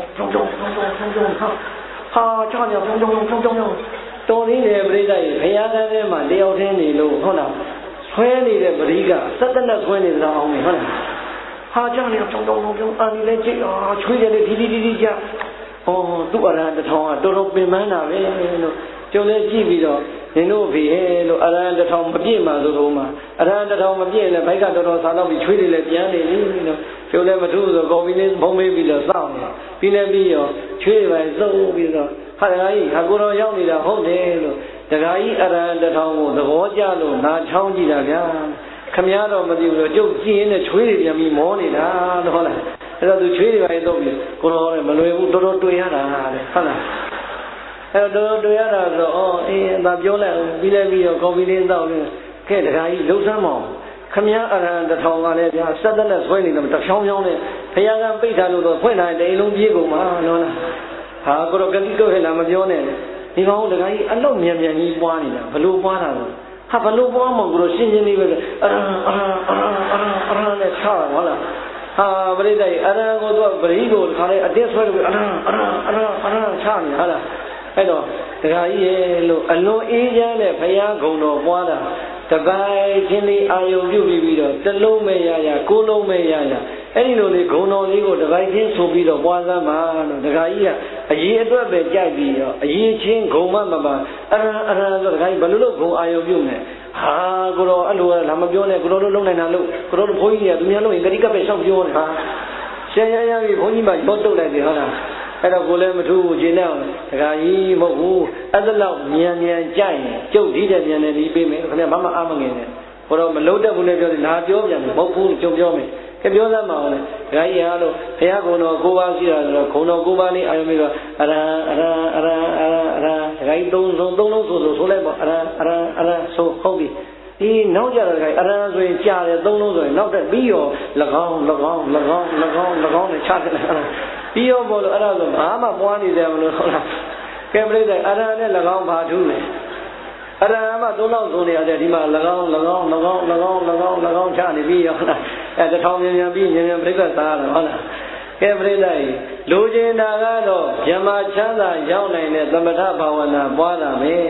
ချောင်းကြောင်တော်သေးတယ်ပြိဿရေဘုရားကထဲမှာတယောက်တည်းနေလို့ဟုတ်လားဆွဲနေတဲ့ပရိကစက်တနက်ဆွဲနေတာအောင်မယ်ဟုတ်လားဟာကြောင်နေဖြုံအာဒီလည်းကြည့်ချွေးတယ်လေဒီကြဩသူ့အရဟံ1000ကတော်တော်ပင်ပန်းတာပဲလို့ကျုံလည်းကြည့်ပြီးတော့နင်တို့ဖေလို့အရဟံ1000မပြည့်မှဆိုတော့မှအရဟံ1000မပြည့်လည်းဘိုက်ကတော်တော်စားတော့ပြီးချွေးတယ်လည်းပြန်နေပြီလို့ကျုံလည်းမထူးဆိုကော်ပီလေးဖုံးမေးပြီးတော့စောင့်နေပြီးလည်းပြီးရောချွေးပိုင်းစုပ်ပြီးတော့ဟာဒကာကြီးဟာကိုတော်ရောက်နေတာဟုတ်တယ်လို့ဒကာကြီးအရဟံ1000ကိုသဘောကျလို့နာချောင်းကြည့်တာဗျာခမည်းတော်မသိဘူးလို့ကျုပ်ကြည့်ရင်လည်းချွေးတွေပြန်ပြီးမောနေတာတော့ဟုတ်လားအဲ့တော့သူချွေးတွေပိုင်းတော့ပြီးကိုတော်လည်းမလွယ်ဘူးတော်တော်တွေ့ရတာတဲ့ဟုတ်လားအဲ့တော့တွေ့ရတာဆိုတော့အေးဒါပြောလိုက်ပြီးလည်းပြီးတော့ကော်ဖီလေးတောက်လို့ခဲ့ဒကာကြီးလှုပ်ဆမ်းမအောင်ခမည်းအရဟံ1000ကလည်းဗျာစက်သက်နဲ့ဆွဲနေတယ်တချောင်းချောင်းနဲ့ဘုရားကပိတ်ထားလို့တော့ဖွင့်ထားတယ်အိမ်လုံးပြေးကုန်မှာနော်လားဟာကိုတော့ကတိတော့ဟဲ့လားမပြောနဲ့ဒီကောင်ဒကာကြီးအလောက်မြန်ကြီးပွားနေတာဘလို့ပွားတာလဲဟာဘလို့ပွားမှကိုတော့ရှင်းလေးပဲအရဟံနဲ့ချတာဟုတ်လားဟာပရိသတ်အရဟံကိုတော့ပရိကိုခါလေးအတက်ဆွဲလို့အရဟံချနေဟုတ်လားအဲ့တော့ဒကာကြီးရဲ့လို့အလွန်အေးချမ်းတဲ့ဘုရားဂုဏ်တော်ပွားတာတပိုင်းချင်းလေးအာယုံပြုပြီးတော့တစ်လုံးမဲ့ရကိုးလုံးမဲ့ရအဲ့ဒီလိုလေးဂုဏ်တော်လေးကိုတပိုင်းချင်းဆိုပြီးတော့ပွားစမ်းပါလို့ဒကာကြီးကအရေးအတွက်ပဲကြိုက်ပြီးတော့အရေးချင်းဂုဏ်မမပါအရဟံဆိုဒကာကြီးဘယ်လိုလုပ်ဂုဏ်အာယုံပြုနေဟာကိုတော့အဲ့လိုလာမပြောနဲ့ကိုတော့လုံးနိုင်တာလို့ကိုတော့ဘုန်းကြီးတွေကသူများလို့ရင်ဂတိကပဲရှောက်ပြောနေဟာရှင်းရပြီဘုန်းကြီးမှရောတုတ်လိုက်တယ်ဟုတ်လားအဲ့တော့ကိုလည်းမထူးဘူးခြေနဲ့ဒကာကြီးမဟုတ်ဘူးအဲ့ဒါလောက်မြန်ကြိုက်ရင်ကျုပ်ဒီတဲ့မြန်နေပြီးပေးမယ်ခင်ဗျဘာမှအားမငယ်နဲ့ကိုတော့မလုံးတတ်ဘူးနဲ့ပြောတယ်လာပြောပြန်တယ်မဟုတ်ဘူးကျုပ်ပြောမယ်ကပြောသမ်းမအောင်လေဒကာကြီးအားလို့ဘုရားဂုဏ်တော်9ပါးရှိတာဆိုတော့ဂုဏ်တော်9ပါးလေးအာရုံပြီးတော့အရဟံဒကာကြီးသုံးလုံးဆိုလိုက်ပေါ့အရဟံဆိုဟုတ်ပြီဒီနောက်ကြတော့ဒကာကြီးအရဟံဆိုရင်ကြားတယ်3လုံးဆိုရင်နောက်တက်ပြီးရော၎င်းနဲ့ချတယ်ပြီးရောဘောလို့အဲ့ဒါဆိုဘာမှပွားနေတယ်မလို့ဟုတ်လားကဲပြိဿအရဟံနဲ့၎င်းဘာထူးလဲအရဟံမှာ3လောက်ဆိုနေရတယ်ဒီမှာ၎င်းချနေပြီးရောဟုတ်လားအဲတစ်ထောင်မြန်ပြီးမြန်ပြိဿသားတယ်ဟုတ်လားကဲပြိဿကြီးလိုချင်တာကတော့ဗြဟ္မာချမ်းသာရောက်နိုင်တဲ့သမထဘာဝနာပွားတာပဲ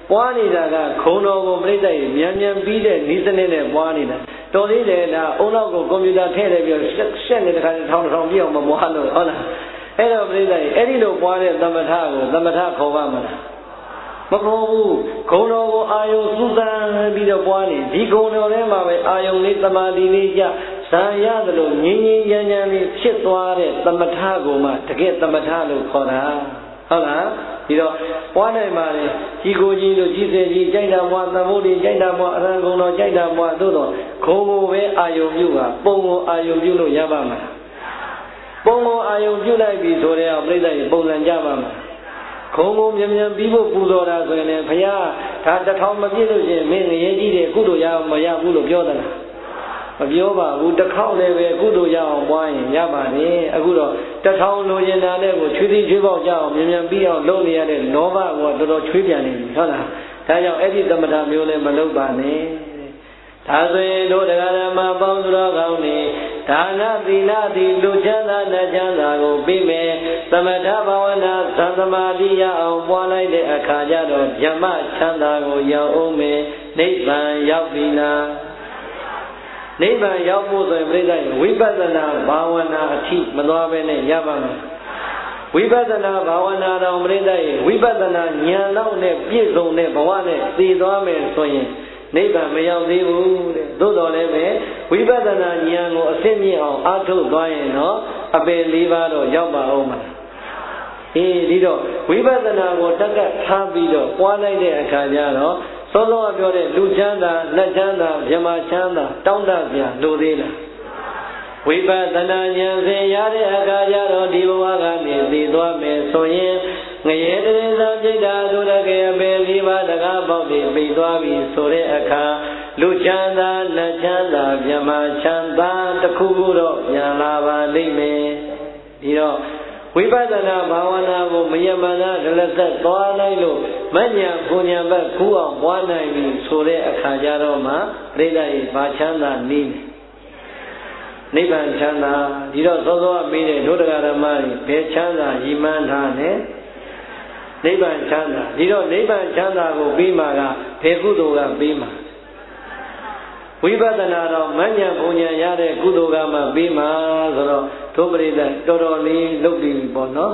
ပွားနေတာကခုံတော်ကိုပြိတ္တရဲ့မြန်မြန်ပြီးတဲ့ဤစနစ်နဲ့ပွားနေတာတော်သေးတယ်လားအုံနောက်ကိုကွန်ပျူတာထည့်တယ်ပြီးရှက်နေတဲ့ခါကျထောင်ပြည့်အောင်မပွားလို့ဟုတ်လားအဲ့တော့ပြိတ္တရဲ့အဲ့ဒီလိုပွားတဲ့သမထကိုသမထခေါ်ပါမလားမခေါ်ဘူးခုံတော်ကိုအာယုံစူးစမ်းပြီးတော့ပွားနေဒီခုံတော်ထဲမှာပဲအာယုံလေးသမာဓိလေးကြဇာရသလိုငြင်းငြင်းရမ်းရမ်းလေးဖြစ်သွားတဲ့သမထကိုမှတကယ်သမထလို့ခေါ်တာဟုတ်လားဒီတော့ပွားနိုင်ပါလေကြီးကိုကြီးတို့ကြီးစေကြီးကြိုက်တာပွားသမုဒ္ဒိကြိုက်တာပွားအရဟံဂုံတော်ကြိုက်တာပွားသို့တော့ခုံကိုပဲအာယုံပြုပါပုံကိုအာယုံပြုလို့ရပါမလားပုံကိုအာယုံပြုလိုက်ပြီဆိုတဲ့ပြိဿရဲ့ပုံစံကြပါမလားခုံကိုမြန်မြန်ပြီးဖို့ပူဇော်တာဆိုရင်လည်းဘုရားဒါတစ်ထောင်မပြည့်လို့ရှိရင်မင်းငရေကြီးတယ်ကုသိုလ်ရမရဘူးလို့ပြောသလားမပြောပါဘူးတစ်ခေါက်လည်းပဲကုသိုလ်ရအောင်ပွားရင်ရပါတယ်အခုတော့တစ်ထောင်လိုချင်တာနဲ့ကိုချွေးသီးချွေးပေါက်ကြအောင်မြန်မြန်ပြီးအောင်လုပ်နေရတဲ့လောဘကတော်တော်ချွေးပြန်နေပြီဟုတ်လားဒါကြောင့်အဲ့ဒီသမထမျိုးလည်းမလုပ်ပါနဲ့ဒါဆိုရင်တို့တရားဓမ္မပေါင်းသူတော်ကောင်းတွေဒါနသီလသည်လူချမ်းသာနဲ့ချမ်းသာကိုပြီးမယ်သမထဘာဝနာသံသမာဓိရအောင်ပွားလိုက်တဲ့အခါကျတော့ဓမ္မချမ်းသာကိုရောက်အောင်မယ်နိဗ္ဗာန်ရောက်ပြီလားနိဗ္ဗာန်ရောက်ဖို့ဆိုရင်ပြိဿရဲ့ဝိပဿနာဘာဝနာအထိမသွားဘဲနဲ့ရပါမယ်ဝိပဿနာဘာဝနာတော်ပြိဿရဲ့ဝိပဿနာဉာဏ်လောက်နဲ့ပြည့်စုံတဲ့ဘဝနဲ့သိသွားမယ်ဆိုရင်နိဗ္ဗာန်မရောက်သေးဘူးတဲ့သို့တော်လည်းပဲဝိပဿနာဉာဏ်ကိုအစစ်မြင့်အောင်အားထုတ်သွားရင်တော့အပင်၄ပါးတော့ရောက်ပါအောင်မလားဒီတော့ဝိပဿနာကိုတက်ကထားပြီးတော့ပွားလိုက်တဲ့အခါကျတော့စောစောကပြောတဲ့လူချမ်းသာလက်ချမ်းသာဗြဟ္မာချမ်းသာတောင်းတပြလိုသေးလားဝိပဿနာဉာဏ်ဖြင့်ရတဲ့အခါကျတော့ဒီဘဝကနေသိသွားမယ်ဆိုရင်ငရေတရေသာပြိတ္တာသုရကေအပေ၄ပါးတကားပေါက်ပြီးပြီးသွားပြီဆိုတဲ့အခါလူချမ်းသာလက်ချမ်းသာဗြဟ္မာချမ်းသာတစ်ခုခုတော့ပြန်လာပါလိမ့်မယ်ဒီတော့ဝိပဿနာဘာဝနာကိုမယမနာဒလသက်သွားလိုက်လို့မညာကိုညာဘက်ကူအောင်ပွားနိုင်ပြီဆိုတဲ့အခါကျတော့မှပြိတ္တရဲ့ဘာချမ်းသာနည်းနိဗ္ဗာန်ချမ်းသာဒီတော့စောစောကမေးတဲ့ဒုဒကဓမ္မတွေဘယ်ချမ်းသာရည်မှန်းထားလဲနိဗ္ဗာန်ချမ်းသာဒီတော့နိဗ္ဗာန်ချမ်းသာကိုပြီးမှကဘယ်ကုသိုလ်ကပြီးမှဝိပဿနာတော့မဉ္ဇဉ်ဘုံဉဏ်ရတဲ့ကုသိုလ်ကမှပြီးမှဆိုတော့ဒုပရိသတ်တော်တော်လေးလုပ်ပြီးပေါ့နော်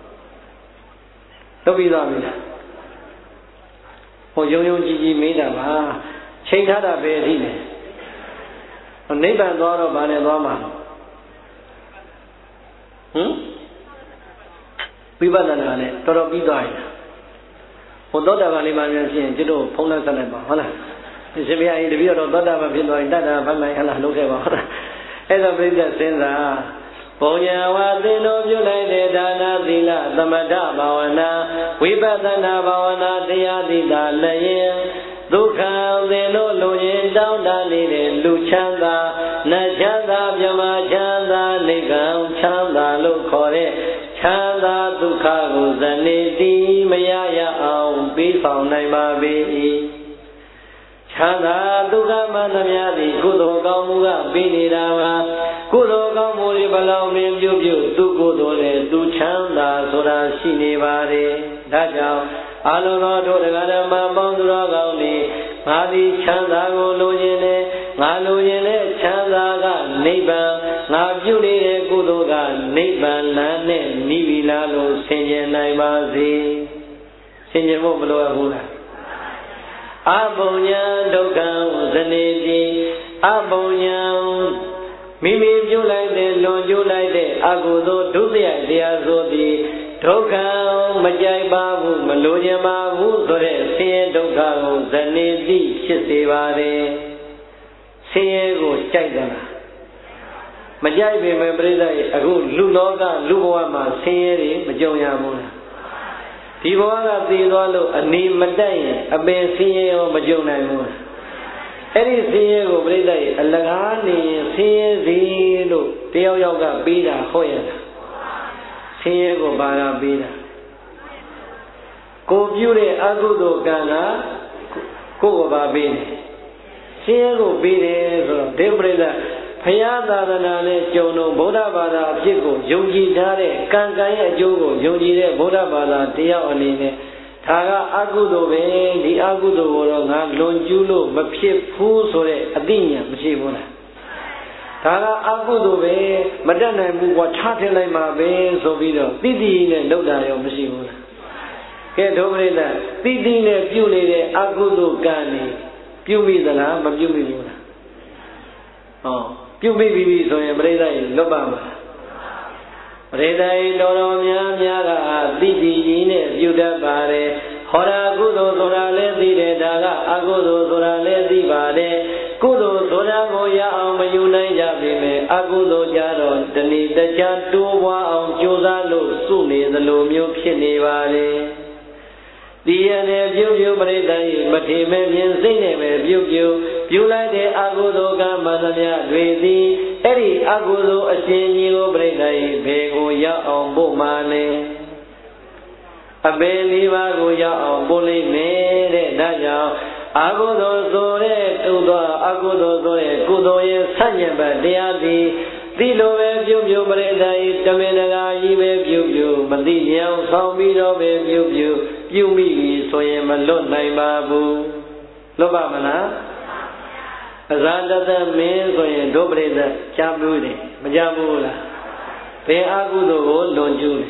လုပ်ပြီးသွားပြီလားဟိုယုံယုံကြည်ကြည်မေးတာပါချိန်ထားတာပဲအထိလေနိဗ္ဗာန်သွားတော့ဗာနဲ့သွားမှာဝိပဿနာနဲ့တော်တော်ပြီးသွားရင်ဟိုသောတာပန်လေးမှပြန်ဖြစ်ရင်ကျွတ်တို့ဖုံးလက်ဆက်လိုက်ပါဟုတ်လားရှင်ဘုရားကြီးတပည့်တော်သောတာပန်ဖြစ်သွားရင်တတ္တဗတ်လိုက်ဟလားလုပ်ခဲ့ပါဟုတ်လားအဲ့တော့ပြိဿစဉ်းစားဘုံညာဝါသင်တို့ပြုလိုက်တဲ့ဒါနသီလသမထဘာဝနာဝိပဿနာဘာဝနာတရားသီတာလည်းရင်ဒုက္ခသင်တို့လူရင်တောင်းတနေတဲ့လူချမ်းသာနတ်ချမ်းသာဗြဟ္မာချမ်းသာနိဗ္ဗာန်ချမ်းသာလို့ခေါ်တဲ့ချမ်းသာဒုက္ခကိုဇနိတိမရရအောင်ပြီးဆောင်နိုင်ပါပေ၏ချမ်းသာဒုက္ခမှန်သမျှသည်ကုသိုလ်ကောင်းမှုကပြီးနေတာပါကုသိုလ်ကောင်းမှုတွေဘလောက်ပင်ပြုသူကုသိုလ်နဲ့သူချမ်းသာဆိုတာရှိနေပါတယ်ဒါကြောင့်အလုံးစုံတို့တရားဓမ္မပေါင်းသူတော်ကောင်းတွေငါသည်ချမ်းသာကိုလိုချင်တယ်ငါလိုချင်တဲ့ချမ်းသာကနိဗ္ဗာန်ငါပြုနေတဲ့ကုသိုလ်ကနိဗ္ဗာန်လမ်းနဲ့နိဗ္ဗာန်လို့ဆင်ခြင်နိုင်ပါစေဆင်ခြင်ဖို့မလိုဘူးလားအဘုံညာဒုက္ခံဇနေတိအဘုံညာမိမိပြုလိုက်တဲ့လွန်ကျူးလိုက်တဲ့အကုသိုလ်ဒုစရိုက်တရားဆိုသည်ဒုက္ခမကြိုက်ပါဘူးမလိုချင်ပါဘူးဆိုတဲ့ဆင်းရဲဒုက္ခကိုဇနေတိဖြစ်စေပါတယ်ဆင်းရဲကိုကြိုက်တယ်လားမကြိုက်ပေမဲ့ပြိဿရဲ့အခုလူလောကလူဘဝမှာဆင်းရဲတွေမကြုံရဘူးလားဒီဘဝကသိသွားလို့အနေမတက်ရင်အပင်ဆင်းရဲရောမကြုံနိုင်ဘူးလားအဲ့ဒီဆင်းရဲကိုပြိဿရဲ့အလကားနေရင်ဆင်းရဲစီလို့တယောက်ယောက်ကပြီးတာဟုတ်ရဲ့လားဆင်းရဲကိုဘာသာပေးတာကိုပြုတဲ့အကုသိုလ်ကံကကိုယ်ကိုဘာပေးတယ်ဆင်းရဲကိုပေးတယ်ဆိုတော့ဒီပရိသတ်ဘုရားသာသနာနဲ့ကြုံတော့ဗုဒ္ဓဘာသာအဖြစ်ကိုယုံကြည်ထားတဲ့ကံကံရဲ့အကျိုးကိုယုံကြည်တဲ့ဗုဒ္ဓဘာသာတရားအနေနဲ့ဒါကအကုသိုလ်ပဲဒီအကုသိုလ်ကိုတော့ငါလွန်ကျူးလို့မဖြစ်ဘူးဆိုတဲ့အသိဉာဏ်မရှိဘူးလားဒါကအကုသိုလ်ပဲမတတ်နိုင်ဘူးကွာထားထည့်လိုက်မှာပဲဆိုပြီးတော့တိတိနဲ့လုပ်တာရောမရှိဘူးလားကဲဒုပရိသတိတိနဲ့ပြုနေတဲ့အကုသိုလ်ကံနေပြုမိသလားမပြုမိဘူးလားဟောပြုမိပြီဆိုရင်ပရိသတ်ရင်လွတ်ပါမှာပရိသတ်ရင်တော်တော်များများကတိတိကြီးနဲ့ပြုတတ်ပါတယ်ဟောတာကုသိုလ်ဆိုတာလည်းသိတယ်ဒါကအကုသိုလ်ဆိုတာလည်းသိပါတယ်ကုသိုလ်ဆိုတာကိုရအောင်မယူနိုင်ကြပြီမယ်အကုသိုလ်ကြတော့တဏှိတခြားတိုးပွားအောင်ကြိုးစားလို့စုနေသလိုမျိုးဖြစ်နေပါတယ်ဒီရတဲ့ပြုပြုပရိသတ်၏မထေမဲ့မြင်စိတ်နဲ့ပဲပြုလိုက်တဲ့အကုသိုလ်ကမှန်သမျှတွေသည်အဲ့ဒီအကုသိုလ်အရှင်ကြီးကိုပရိသတ်၏ဘေကိုရောက်အောင်ပို့မှလဲအပေလေးပါးကိုရောက်အောင်ပို့လိမ့်မယ်တဲ့ဒါကြောင့်အကုသိုလ်ဆိုတဲ့တုသောအကုသိုလ်ဆိုတဲ့ကုသိုလ်ရဲ့ဆန့်ကျင်ဘက်တရားသည်ဒီလိုပဲပြုပရိသတ်၏တမင်တကာကြီးပဲပြုမသိဉာဏ်ဆောင်ပြီးတော့ပဲပြုမိပြီဆိုရင်မလွတ်နိုင်ပါဘူးလွတ်ပါမလားအဇာတသမင်းဆိုရင်ဒုပရိသတ်ကြားဘူးတယ်မကြားဘူးလားဘယ်အကုသိုလ်ကိုလွန်ကျူးလဲ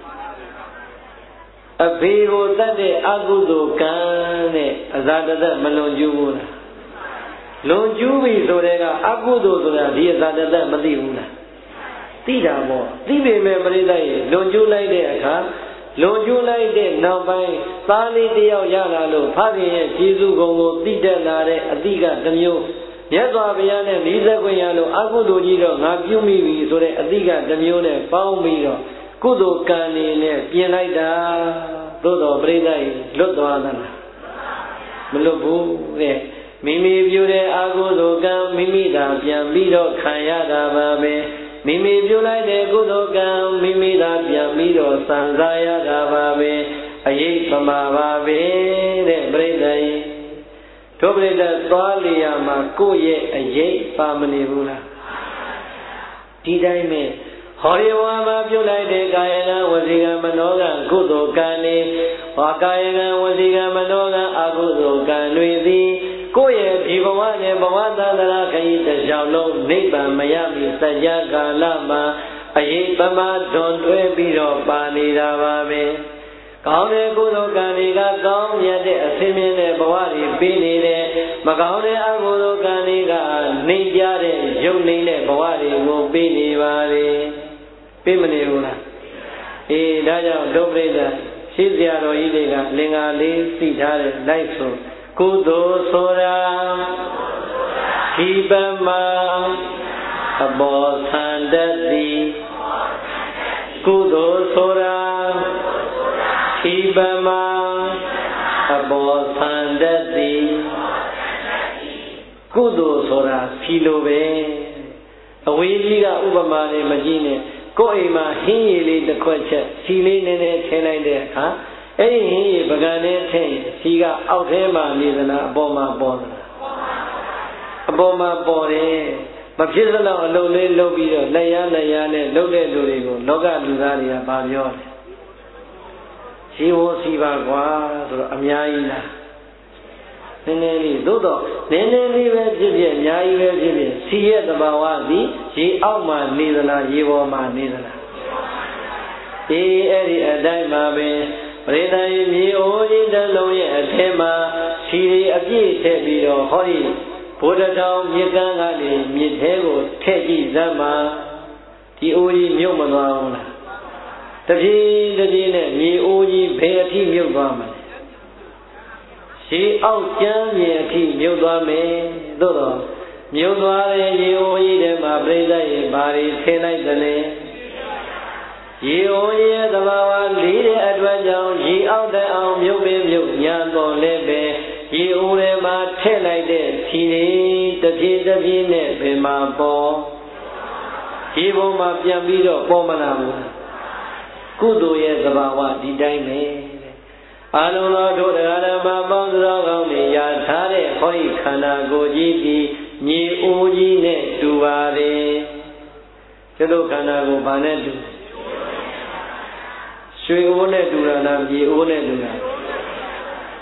အဖေကိုတတ်တဲ့အကုသိုလ်ကံနဲ့အဇာတသက်မလွန်ကျူးဘူးလားလွန်ကျူးပြီဆိုတဲ့ကအကုသိုလ်ဆိုတာဒီအဇာတသက်မသိဘူးလားသိတာပေါ့သိပေမဲ့ပရိသတ်ရေလွန်ကျူးလိုက်တဲ့အခါလွန်ကျူးလိုက်တဲ့နောက်ပိုင်းသားလေးတယောက်ရလာလို့ဖခင်ရဲ့ကျေးဇူးကုန်ကိုသိတတ်လာတဲ့အတိကတစ်မျိုးမြတ်စွာဘုရားနဲ့ဤသက်ခွင့်ရလို့အကုသိုလ်ကြီးတော့ငါပြုမိပြီဆိုတဲ့အတိကတစ်မျိုးနဲ့ပေါင်းပြီးတော့ကုသိုလ်ကံနေနဲ့ပြင်လိုက်တာသို့တော်ပရိသတ်လွတ်သွားသလားမလွတ်ဘူးတဲ့မိမိပြုတဲ့အကုသိုလ်ကံမိမိသာပြန်ပြီးတော့ခံရတာပါပဲမိမိပြုလိုက်တဲ့ကုသိုလ်ကံမိမိသာပြန်ပြီးတော့စံစားရတာပါပဲအရေးပမာပါပဲတဲ့ပရိသတ်တို့ပရိသတ်သွားလျာမှာကိုယ့်ရဲ့အရေးပါမနေဘူးလားဒီတိုင်းပဲဟောဒီဝါမှာပြုလိုက်တဲ့ကာယကံဝစီကံမနောကံကုသိုလ်ကံနေဝါကာယကံဝစီကံမနောကံအကုသိုလ်ကံတွေသည်ကိုယ့်ရဲ့ဒီဘဝနဲ့ဘဝသန္တရာခရီးတစ်လျှောက်လုံးနိဗ္ဗာန်မရမီစัจ जा ကာလမှာအရေးပမာဒွန်တွဲပြီးတော့ပါနေတာပါပဲကောင်းတဲ့ကုသိုလ်ကံတွေကကောင်းမြတ်တဲ့အစင်းမြင့်တဲ့ဘဝတွေပြီးနေတယ်မကောင်းတဲ့အကုသိုလ်ကံတွေကနှိမ့်ကြတဲ့ရုပ်နှိမ့်တဲ့ဘဝတွေကိုပြီးနေပါလေပြီးမနေဘူးလားအေးဒါကြောင့်ဒုပရိသရှိစရာတော်ကြီးတွေကလင်္ကာလေးသိထားတဲ့လိုက်ဆိုကုသိုလ်ဆိုတာဒီပမာအဘောသန္တတိကုသိုလ်ဆိုတာဒီပမာအဘောသန္တတိကုသိုလ်ဆိုတာဖြီလိုပဲအဝေးကြီးကဥပမာနဲ့မကြည့်နဲ့ကိုယ်အိမ်မှာဟင်းရည်လေးတစ်ခွက်ချက်စီလေးနည်းနည်းထည့်လိုက်တဲ့အခါအဲ့ဒီဟင်းရည်ပကံနဲ့ထည့်စီကအောက်ထဲမှာနေသလားအပေါ်မှာပေါ်သလားအပေါ်မှာပေါ်တယ်မဖြစ်သလောက်အလုံးလေးလုပ်ပြီးတော့လက်ရနဲ့လုပ်တဲ့လူတွေကိုလောကလူသားတွေကဗာပြောတယ်ရှိဝစီပါကွာဆိုတော့အများကြီးလားနည်းနည်းလေးသို့တော့နည်းနည်းလေးပဲဖြစ်ဖြစ်အများကြီးပဲဖြစ်ဖြစ်စီရဲ့သဘာဝသည်ရေအောက်မှာနေသလားရေပေါ်မှာနေသလားအေးအဲ့ဒီအတိုင်းမှာပဲပရိသတ်မြေအိုးကြီးတစ်လုံးရဲ့အထက်မှာစီတွေအပြည့်ထည့်ပြီးတော့ဟောဒီဘုဒ္ဓတောင်မြေကမ်းကနေမြေထဲကိုထည့်ကြည့်စမ်းပါဒီအိုးကြီးမြုပ်မသွားဘူးလားတပြေးနဲ့မြေအိုးကြီးဘယ်အထိမြုပ်သွားမလဲရေအောက်ကျမ်းမြေအထိမြုပ်သွားမယ်သို့တော့မြုပ်သွားတဲ့ရေအိုးကြီးထဲမှာပြိဿရေဘာတွေထည့်လိုက်သလဲရေအိုးရဲ့သဘာဝလေးတဲ့အတွက်ကြောင့်ရေအောက်တဲ့အောင်မြုပ်ညာတော်လည်းပဲရေအိုးထဲမှာထည့်လိုက်တဲ့ဖြီနေတပြေးနဲ့ဘယ်မှာပေါ်ရေပေါ်မှာပြန်ပြီးတော့ပေါ်မလာဘူးကုသိုလ်ရဲ့သဘာဝဒီတိုင်းပဲအာလုံးသောတို့တရားဓမ္မပေါင်းသောကောင်းတွေရထားတဲ့ဟောဒီခန္ဓာကိုယ်ကြီးသည်မြေအိုးကြီးနဲ့တူပါလေကျတို့ခန္ဓာကိုယ်ဘာနဲ့တူရွှေအိုးနဲ့တူတာလားမြေအိုးနဲ့တူတာ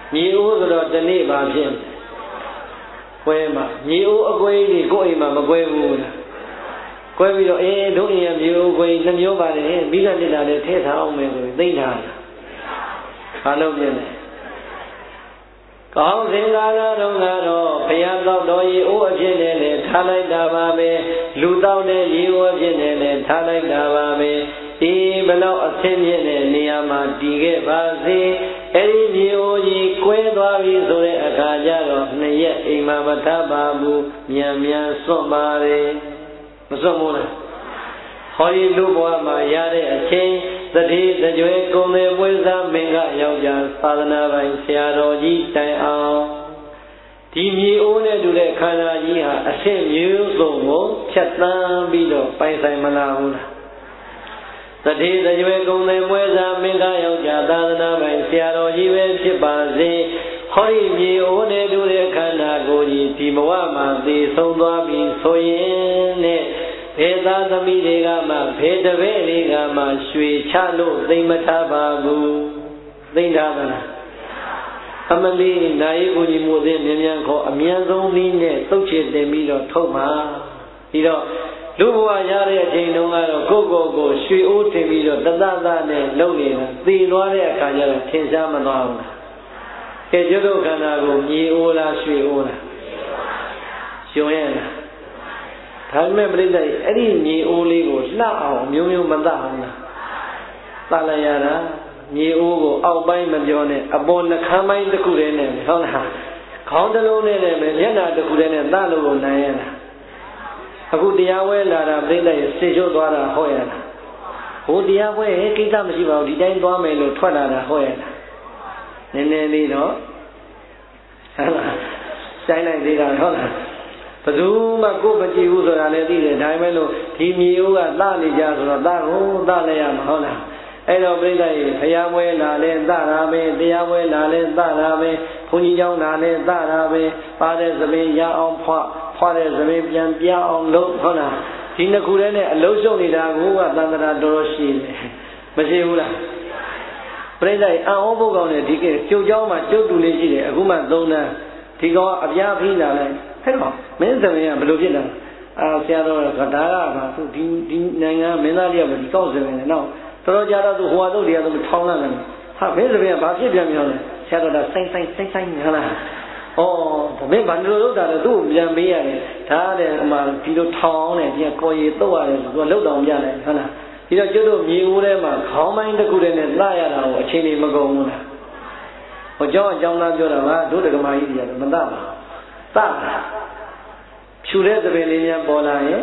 ညီဦးဆိုတော့ဒီနေ့ပါဖြစ်ကွဲမှာညီဦးအကွဲကြီးကိုယ့်အိမ်မှာမကွဲဘူးလားကွဲပြီးတော့တို့အိမ်ရညီဦးကွဲနှမျိုးပါတယ်မိကတက်တာလည်းထဲထားအောင်မယ်ဆိုပြီးသိထားတာဘာလို့ပြလဲကောင်းစဉ်ကာလတုန်းကတော့ဘုရားသောတော်ရေအိုးအဖြစ်နဲ့လည်းထားလိုက်တာပါပဲလူတော်တဲ့ရေအိုးအဖြစ်နဲ့လည်းထားလိုက်တာပါပဲဒီဘလောက်အဆင်းမြင့်တဲ့နေရာမှာတည်ခဲ့ပါစေအဲ့ဒီရေအိုးကြီးကွဲသွားပြီဆိုတဲ့အခါကျတော့နှစ်ရက်အိမ်မှာမထားပါဘူးမြန်မြန်စွန့်ပါလေမစွန့်ဘူးလားဟောဒီလူဘဝမှာရတဲ့အချိန်သတိတကြွယ်ကုံတဲ့ပွဲစားမင်းကယောက်ျားသာသနာပိုင်ဆရာတော်ကြီးတိုင်အောင်ဒီမြေအိုးနဲ့တူတဲ့ခန္ဓာကြီးဟာအဆင့်မျိုးစုံကိုဖြတ်သန်းပြီးတော့ပိုင်ဆိုင်မလာဘူးလားသတိတကြွယ်ကုံတဲ့ပွဲစားမင်းကယောက်ျားသာသနာပိုင်ဆရာတော်ကြီးပဲဖြစ်ပါစေဟောဒီမြေအိုးနဲ့တူတဲ့ခန္ဓာကိုယ်ကြီးဒီဘဝမှာသိဆုံးသွားပြီဆိုရင်နဲ့ဘေသာသမီးတွေကမှဘေတပည့်တွေကမှရွှေချလို့သိမထားပါဘူးသိထားပါလားအမလီနိုင်ကိုကြီးမို့သေးမြန်မြန်ခေါ်အမြန်ဆုံးနည်းနဲ့သုတ်ချေတင်ပြီးတော့ထုတ်ပါပြီးတော့လူဘဝရတဲ့အချိန်တုန်းကတော့ကိုယ့်ကိုယ်ကိုရွှေအိုးတင်ပြီးတော့တသသနဲ့လုံနေတာသိသွားတဲ့အခါကျတော့ထင်ရှားမသွားဘူးလားကဲကျွတ်တို့ခန္ဓာကိုမြေအိုးလားရွှေအိုးလားရှင်ရဲ့လားဒါပေမဲ့ပြိဿကြီးအဲ့ဒီမြေအိုးလေးကိုလှအောင်မျိုးမျိုးမသအောင်လားသလိုက်ရတာမြေအိုးကိုအောက်ပိုင်းမပြောနဲ့အပေါ်နှခမ်းပိုင်းတစ်ခုတည်းနဲ့ဟုတ်လားခေါင်းတစ်လုံးနဲ့လည်းမျက်နှာတစ်ခုတည်းနဲ့သလို့နိုင်ရလားအခုတရားဝဲလာတာပြိဿကြီးစေချိုးသွားတာဟုတ်ရလားဟိုတရားဝဲကိစ္စမရှိပါဘူးဒီတိုင်းသွားမယ်လို့ထွက်လာတာဟုတ်ရလားနည်းနည်းလေးတော့ဟုတ်လားဆိုင်လိုက်သေးတာဟုတ်လားဘယ်သူမှကိုယ်မကြည့်ဘူးဆိုတာလည်းသိတယ်ဒါပေမဲ့လို့ဒီမြေအိုးကသနေကြဆိုတော့သကိုသလည်းရမှာဟုတ်လားအဲ့တော့ပြိဿကြီးဘုရားပွဲလာလဲသတာပဲတရားပွဲလာလဲသတာပဲဘုန်းကြီးကျောင်းလာလဲသတာပဲပါတဲ့သပင်ရအောင်ဖွာတဲ့သပင်ပြန်ပြအောင်လုပ်ဟုတ်လားဒီနှစ်ခုတည်းနဲ့အလုံးစုံနေတာကိုကသန္တရာတော်တော်ရှိတယ်မရှိဘူးလားပြိဿကြီးအံ့ဩဖို့ကောင်းတယ်ဒီကကျုပ်เจ้าမှာကျုပ်တူလေးရှိတယ်အခုမှ3တန်းဒီကောင်ကအပြားဖိလာလိုက်ဟဲ့တော့မင်းသမီးကဘယ်လိုဖြစ်လဲဆရာတော်ကဒါကပါသူဒီနိုင်ငံမင်းသားလေးကဒီကောက်စင်နေတော့တော်ကြာတော့သူဟိုဟာတို့တွေကသူထောင်းလာတယ်ဟာမင်းသမီးကဘာဖြစ်ပြန်ပြောလဲဆရာတော်ကဆိုင်ဟလားဩမင်းဘာလို့လုပ်တာလဲသူ့ကိုပြန်ပေးရတယ်ဒါတဲ့ဟိုမှာဒီလိုထောင်းအောင်နဲ့ဒီကော်ရီတုတ်ရတယ်သူကလှုပ်တောင်ပြတယ်ဟုတ်လားဒီတော့ကျွတ်တို့မြေဦးထဲမှာခေါင်းပိုင်းတစ်ခုတည်းနဲ့လှရတာကိုအချိန်ကြီးမကုန်ဘူးလားဟိုကျောင်းအကြောင်းသားပြောတာကတို့တက္ကမကြီးတွေကမတတ်ပါဘူးတတ်ဖြူတဲ့သပင်လေးများပေါ်လာရင်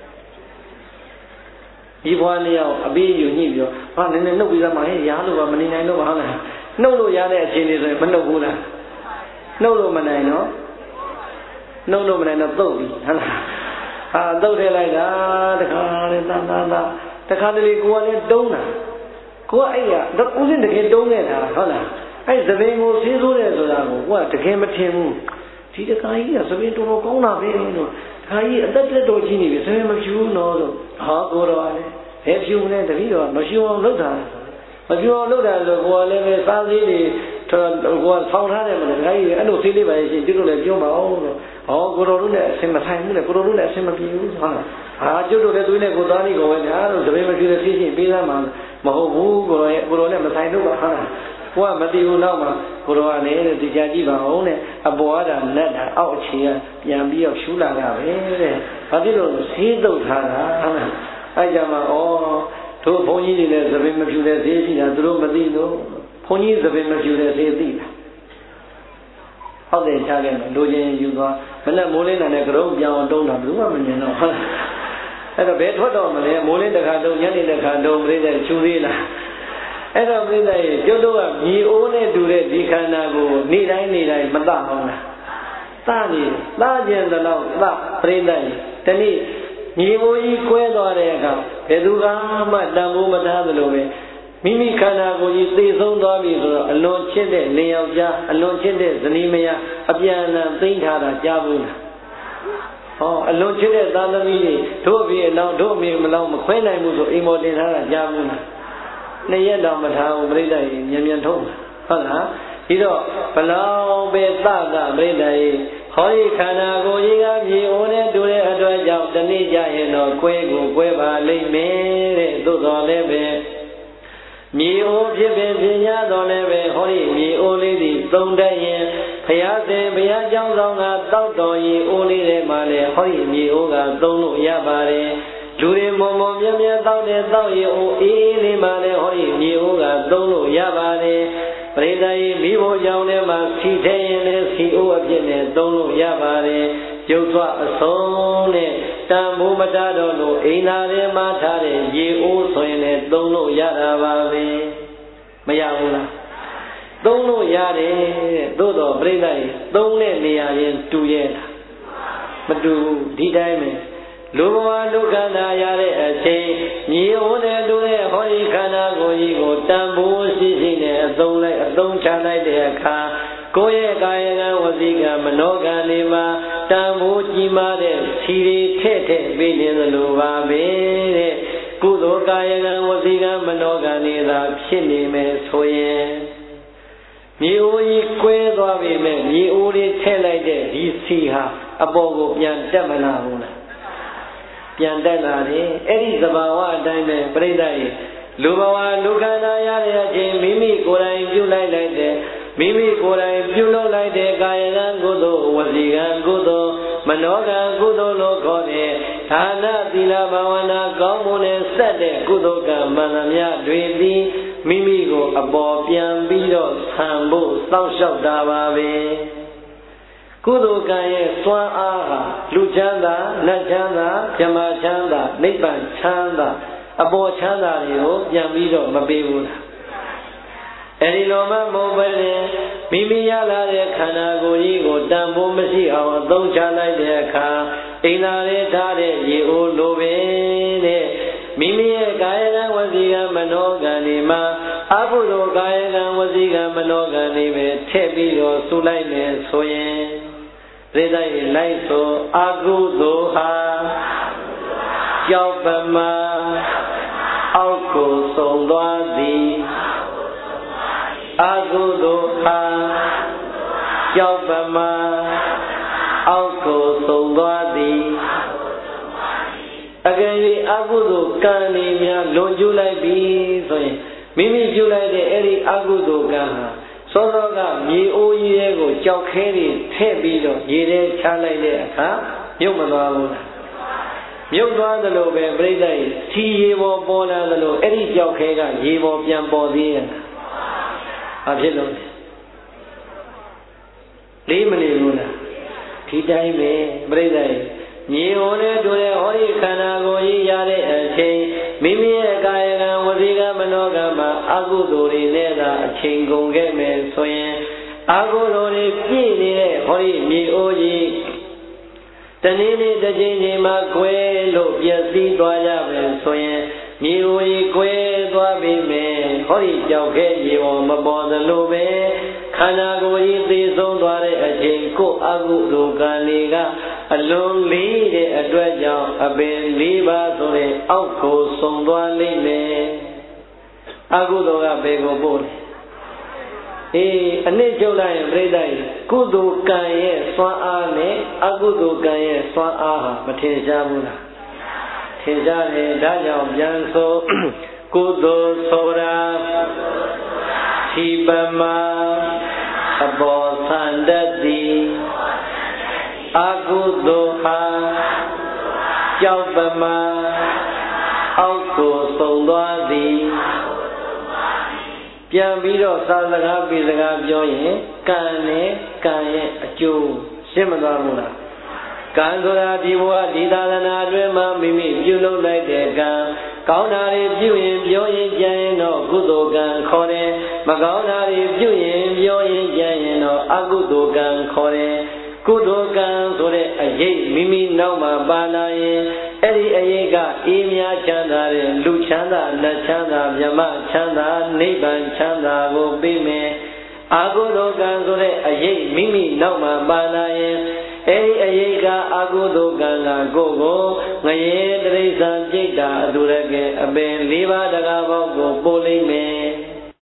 ဒီဘွားလေးယောက်အပေးယူညှိပြီးတော့ဟာနည်းနည်းနှုတ်ပြီးသားမှဟဲ့ရားလို့ပါမနေနိုင်တော့ပါဟုတ်လားနှုတ်လို့ရတဲ့အချိန်လေးဆိုရင်မနှုတ်ဘူးလားနှုတ်လို့မနိုင်တော့နှုတ်လို့မနိုင်တော့သုတ်ပြီဟုတ်လားဟာသုတ်ထဲလိုက်တာတခါလေတခါတလေကိုကလည်းတုံးတာကိုကအဲ့ကဦးစင်းတကယ်တုံးနေတာဟုတ်လားအဲ့သပင်ကိုဆေးဆိုးတယ်ဆိုတာကိုကိုကတကယ်မထင်ဘူးဒီတခါကြီးကသပင်တော်တော်ကောင်းတာပဲလို့တခါကြီးအသက်တက်တော်ကြီးနေပြီသပင်မဖြူဘူးနော်လို့ဟာကိုတော်ကလည်းဘယ်ဖြူလဲတပည့်တော်မဖြူအောင်လုပ်တာမဖြူအောင်လုပ်တာဆိုကိုကလည်းပဲစားသေးတွေကိုကဆောင်းထားတယ်မလို့တခါကြီးအဲ့လိုသေးလေးပါရဲ့ရှင်ကျွတ်တို့လည်းပြောပါအောင်လို့ဟောကိုတော်တို့နဲ့အဆင်မဆိုင်ဘူးလေကိုတော်တို့လည်းအဆင်မပြေဘူးဟုတ်လားဟာကျွတ်တို့လည်းသူနဲ့ကိုသားလေးကိုပဲညာလို့သပင်မဖြူတဲ့သိချင်းပေးသားမှာမဟုတ်ဘူးကိုတော်နဲ့မဆိုင်တော့ပါဟုတ်လားကိုကမသိဘူးနောက်မှာကိုတော်ကလည်းဒီကြကြည့်ပါအောင်တဲ့အပေါ်ကလက်တာအောက်အခြေကပြန်ပြီးတော့ရှူလာတာပဲတဲ့ဘာဖြစ်လို့ဆေးတုပ်ထားတာဟုတ်လားအဲ့ကြမှာတို့ဘုန်းကြီးတွေလည်းသပင်မဖြူတဲ့ဆေးရှိတာသူတို့မသိလို့ဘုန်းကြီးသပင်မဖြူတဲ့ဆေးသိတာဟုတ်တယ်ချခဲ့မယ်လိုချင်ယူသွားမနဲ့မိုးလင်းတာနဲ့ကြုံပြောင်းတုံးတာဘယ်သူမှမမြင်တော့ဟုတ်လားအဲ့တော့ဘယ်ထွက်တော့မလဲမိုးလင်းတစ်ခါတုံးညနေတစ်ခါတုံးပြိတဲ့ချူသေးလားအဲ့တော့ပြိဿရဲ့ကျွတ်တို့ကမြေအိုးနဲ့တူတဲ့ဒီခန္ဓာကိုနေ့တိုင်းမတတ်အောင်လားတနေတကျင်တဲ့လောက်တပြိဿရဲ့ဒီနေ့မြေအိုးကြီးကွဲသွားတဲ့အခါဘယ်သူကမှတန်ဖိုးမထားသလိုပဲမိမိခန္ဓာကိုယ်ကြီးသိဆုံးသွားပြီဆိုတော့အလွန်ချစ်တဲ့လင်ယောက်ျားအလွန်ချစ်တဲ့ဇနီးမယားအပြန်အလှန်သိမ်းထားတာကြားဘူးလားအလွန်ချစ်တဲ့သားသမီးတွေတို့ပြီးအလောင်းတို့အမေမလောင်းမခွဲနိုင်ဘူးဆိုအိမ်ပေါ်တင်ထားတာကြားဘူးလားနှစ်ရက်တော့မထားဘူးပြိဿရေမြန်ထုတ်ဟုတ်လားဒီဒီတော့ဘလောက်ပဲသကပြိတ္တာကြီးဟောဒီခန္ဓာကိုယ်ကြီးကမြေအိုးနဲ့တူတဲ့အတွက်ကြောင့်တနေ့ကျရင်တော့ကွဲကိုကွဲပါလိမ့်မယ်တဲ့သို့တော်လည်းပဲမြေအိုးဖြစ်ပင်ပညာတော်လည်းပဲဟောဒီမြေအိုးလေးဒီသုံးတတ်ရင်ဘုရားရှင်ဘုရားကျောင်းဆောင်ကတောက်တော်ရင်အိုးလေးထဲမှာလည်းဟောဒီမြေအိုးကသုံးလို့ရပါတယ်လူတွေမုံမုံမြတ်မြတ်တောက်တဲ့တောက်ရင်အိုးအေးလေးမှလည်းဟောဒီမြေအိုးကသုံးလို့ရပါတယ်ပရိသတ်ကြီးမိဖို့ကြောင့်လည်းမှစီထဲရင်လည်းစီအိုးအဖြစ်နဲ့သုံးလို့ရပါတယ်ကျုပ်သွားအဆုံးနဲ့တန်ဖိုးမတတော်လို့အိမ်သာထဲမှာထားတဲ့ရေအိုးဆိုရင်လည်းသုံးလို့ရတာပါပဲမရဘူးလားသုံးလို့ရတယ်သို့တော်ပြိဿကြီးသုံးတဲ့နေရာချင်းတူရဲ့လားမတူဘူးဒီတိုင်းပဲလူဘဝဒုက္ခနာရတဲ့အချိန်မြေအိုးနဲ့တူတဲ့ဟောဒီခန္ဓာကိုယ်ကြီးကိုတန်ဖိုးရှိရှိနဲ့အသုံးချလိုက်တဲ့အခါကိုယ့်ရဲ့ကာယကံဝစီကံမနောကံတွေမှာတန်ဖိုးကြီးမားတဲ့ခြေတွေထည့်ပေးနေသလိုပါပဲတဲ့ကုသိုလ်ကာယကံဝစီကံမနောကံတွေသာဖြစ်နေမယ်ဆိုရင်မြေအိုးကြီးကွဲသွားပြီမဲ့မြေအိုးလေးထည့်လိုက်တဲ့ဒီစီဟာအပေါ်ကိုပြန်တက်မလာဘူးလားပြန်တက်လာတယ်အဲ့ဒီသဘာဝအတိုင်းပဲပြိဿရဲ့လူဘဝလူခန္ဓာရတဲ့အချိန်မိမိကိုယ်တိုင်ပြုလိုက်တဲ့မိမိကိုယ်တိုင်ပြုလုပ်လိုက်တဲ့ကာယကံကုသိုလ်ဝစီကံကုသိုလ်မနောကံကုသိုလ်လို့ခေါ်တဲ့ဒါနသီလဘာဝနာကောင်းမှုနဲ့ဆက်တဲ့ကုသိုလ်ကံမှန်သမျှတွေသည်မိမိကိုအပေါ်ပြန်ပြီးတော့ဆံဖို့စောင့်ရှောက်တာပါပဲကုသိုလ်ကံရဲ့စွမ်းအားဟာလူချမ်းသာနတ်ချမ်းသာပြမချမ်းသာနိဗ္ဗာန်ချမ်းသာအပေါ်ချမ်းသာတွေကိုပြန်ပြီးတော့မပေးဘူးလားအဲဒီလိုမှမဟုတ်ပဲမိမိရလာတဲ့ခန္ဓာကိုယ်ကြီးကိုတန်ဖိုးမရှိအောင်အသုံးချလိုက်တဲ့အခါအိမ်သာလေးထားတဲ့ရေအိုးလိုပဲတဲ့မိမိရဲ့ကာယကံဝစီကံမနောကံတွေမှာအကုသိုလ်ကာယကံဝစီကံမနောကံတွေပဲထည့်ပြီးတော့စုလိုက်မယ်ဆိုရင်ပြိဿရဲ့လိုက်ဆိုအကုသိုလ်ဟာကြောက်ပမာအောက်ကိုဆုံးသွားသည်အကုသိုလ်ဟာကြောက်ပမာအောက်ကိုဆုံးသွားသည်အကယ်၍အကုသိုလ်ကံနေများလွန်ကျူးလိုက်ပြီဆိုရင်မိမိကျူးလိုက်တဲ့အဲ့ဒီအကုသိုလ်ကံဟာစောစောကမြေအိုးကြီးရဲ့ကိုကြောက်ခဲတွေထည့်ပြီးတော့ရေထဲချလိုက်တဲ့အခါမြုပ်မသွားဘူးလားမြုပ်သွားသလိုပဲပြိဿရဲ့ခြီရေပေါ်ပေါ်လာသလိုအဲ့ဒီကြောက်ခဲကရေပေါ်ပြန်ပေါ်သေးရဲ့ဘာဖြစ်လို့လဲလေးမနေဘူးလားဒီတိုင်းပဲပြိဿရဲ့မြေဟောနဲ့တူတဲ့ဟောဒီခန္ဓာကိုယ်ကြီးရတဲ့အချိန်မိမိရဲ့ကာယကံဝစီကံမနောကံမှာအကုသိုလ်တွေနဲ့သာအချိန်ကုန်ခဲ့မယ်ဆိုရင်အကုသိုလ်တွေပြည့်နေတဲ့ဟောဒီမြေအိုးကြီးတနေ့နေ့တစ်ချိန်ချိန်မှာကွဲလို့ပျက်စီးသွားကြမယ်ဆိုရင်မြေအိုးကြီးကွဲသွားပြီမယ်ဟောဒီကြောက်ခဲရေပေါ်မပေါ်သလိုပဲခန္ဓာကိုယ်ကြီးသေဆုံးသွားတဲ့အချိန်ကိုအကုသိုလ်ကံတွေကအလွန်လေးတဲ့အတွက်ကြောင့်အပင်၄ပါးဆိုရင်အောက်ကိုဆုံးသွားလိမ့်မယ်အကုသိုလ်ကဘယ်ကိုပို့လဲအနည်းချုပ်လိုက်ရင်ပြိဿရဲ့ကုသိုလ်ကံရဲ့စွမ်းအားနဲ့အကုသိုလ်ကံရဲ့စွမ်းအားဟာမထင်ရှားဘူးလားထင်ရှားတယ်ဒါကြောင့်ပြန်ဆိုကုသိုလ်ဆိုတာခြိပမာအပေါ်ဆန္ဒတိအကုသိုလ်ဟာကြောက်ပမာအောက်ကိုဆုံးသွားသည်ပြန်ပြီးတော့သာစကားပြီးစကားပြောရင်ကံနဲ့ကံရဲ့အကျိုးရှင်းမသွားဘူးလားကံဆိုတာဒီဘဝဒီသာသနာအတွင်းမှာမိမိပြုလုပ်လိုက်တဲ့ကံကောင်းတာတွေပြုရင်ပြောရင်ကြံရင်တော့ကုသိုလ်ကံခေါ်တယ်မကောင်းတာတွေပြုရင်ပြောရင်ကြံရင်တော့အကုသိုလ်ကံခေါ်တယ်ကုသိုလ်ကံဆိုတဲ့အရေးမိမိနောက်မှာပါလာရင်အဲ့ဒီအရေးကအေးမြချမ်းသာတဲ့လူချမ်းသာနတ်ချမ်းသာမြမချမ်းသာနိဗ္ဗာန်ချမ်းသာကိုပြီးမယ်အကုသိုလ်ကံဆိုတဲ့အရေးမိမိနောက်မှာပါလာရင်အဲ့ဒီအရေးကအကုသိုလ်ကံကကိုယ်ကိုငရေတိရစ္ဆာန်จิตတာအတူတကယ်အပင်၄ပါးတကားပေါင်းကိုပို့လိမ့်မယ်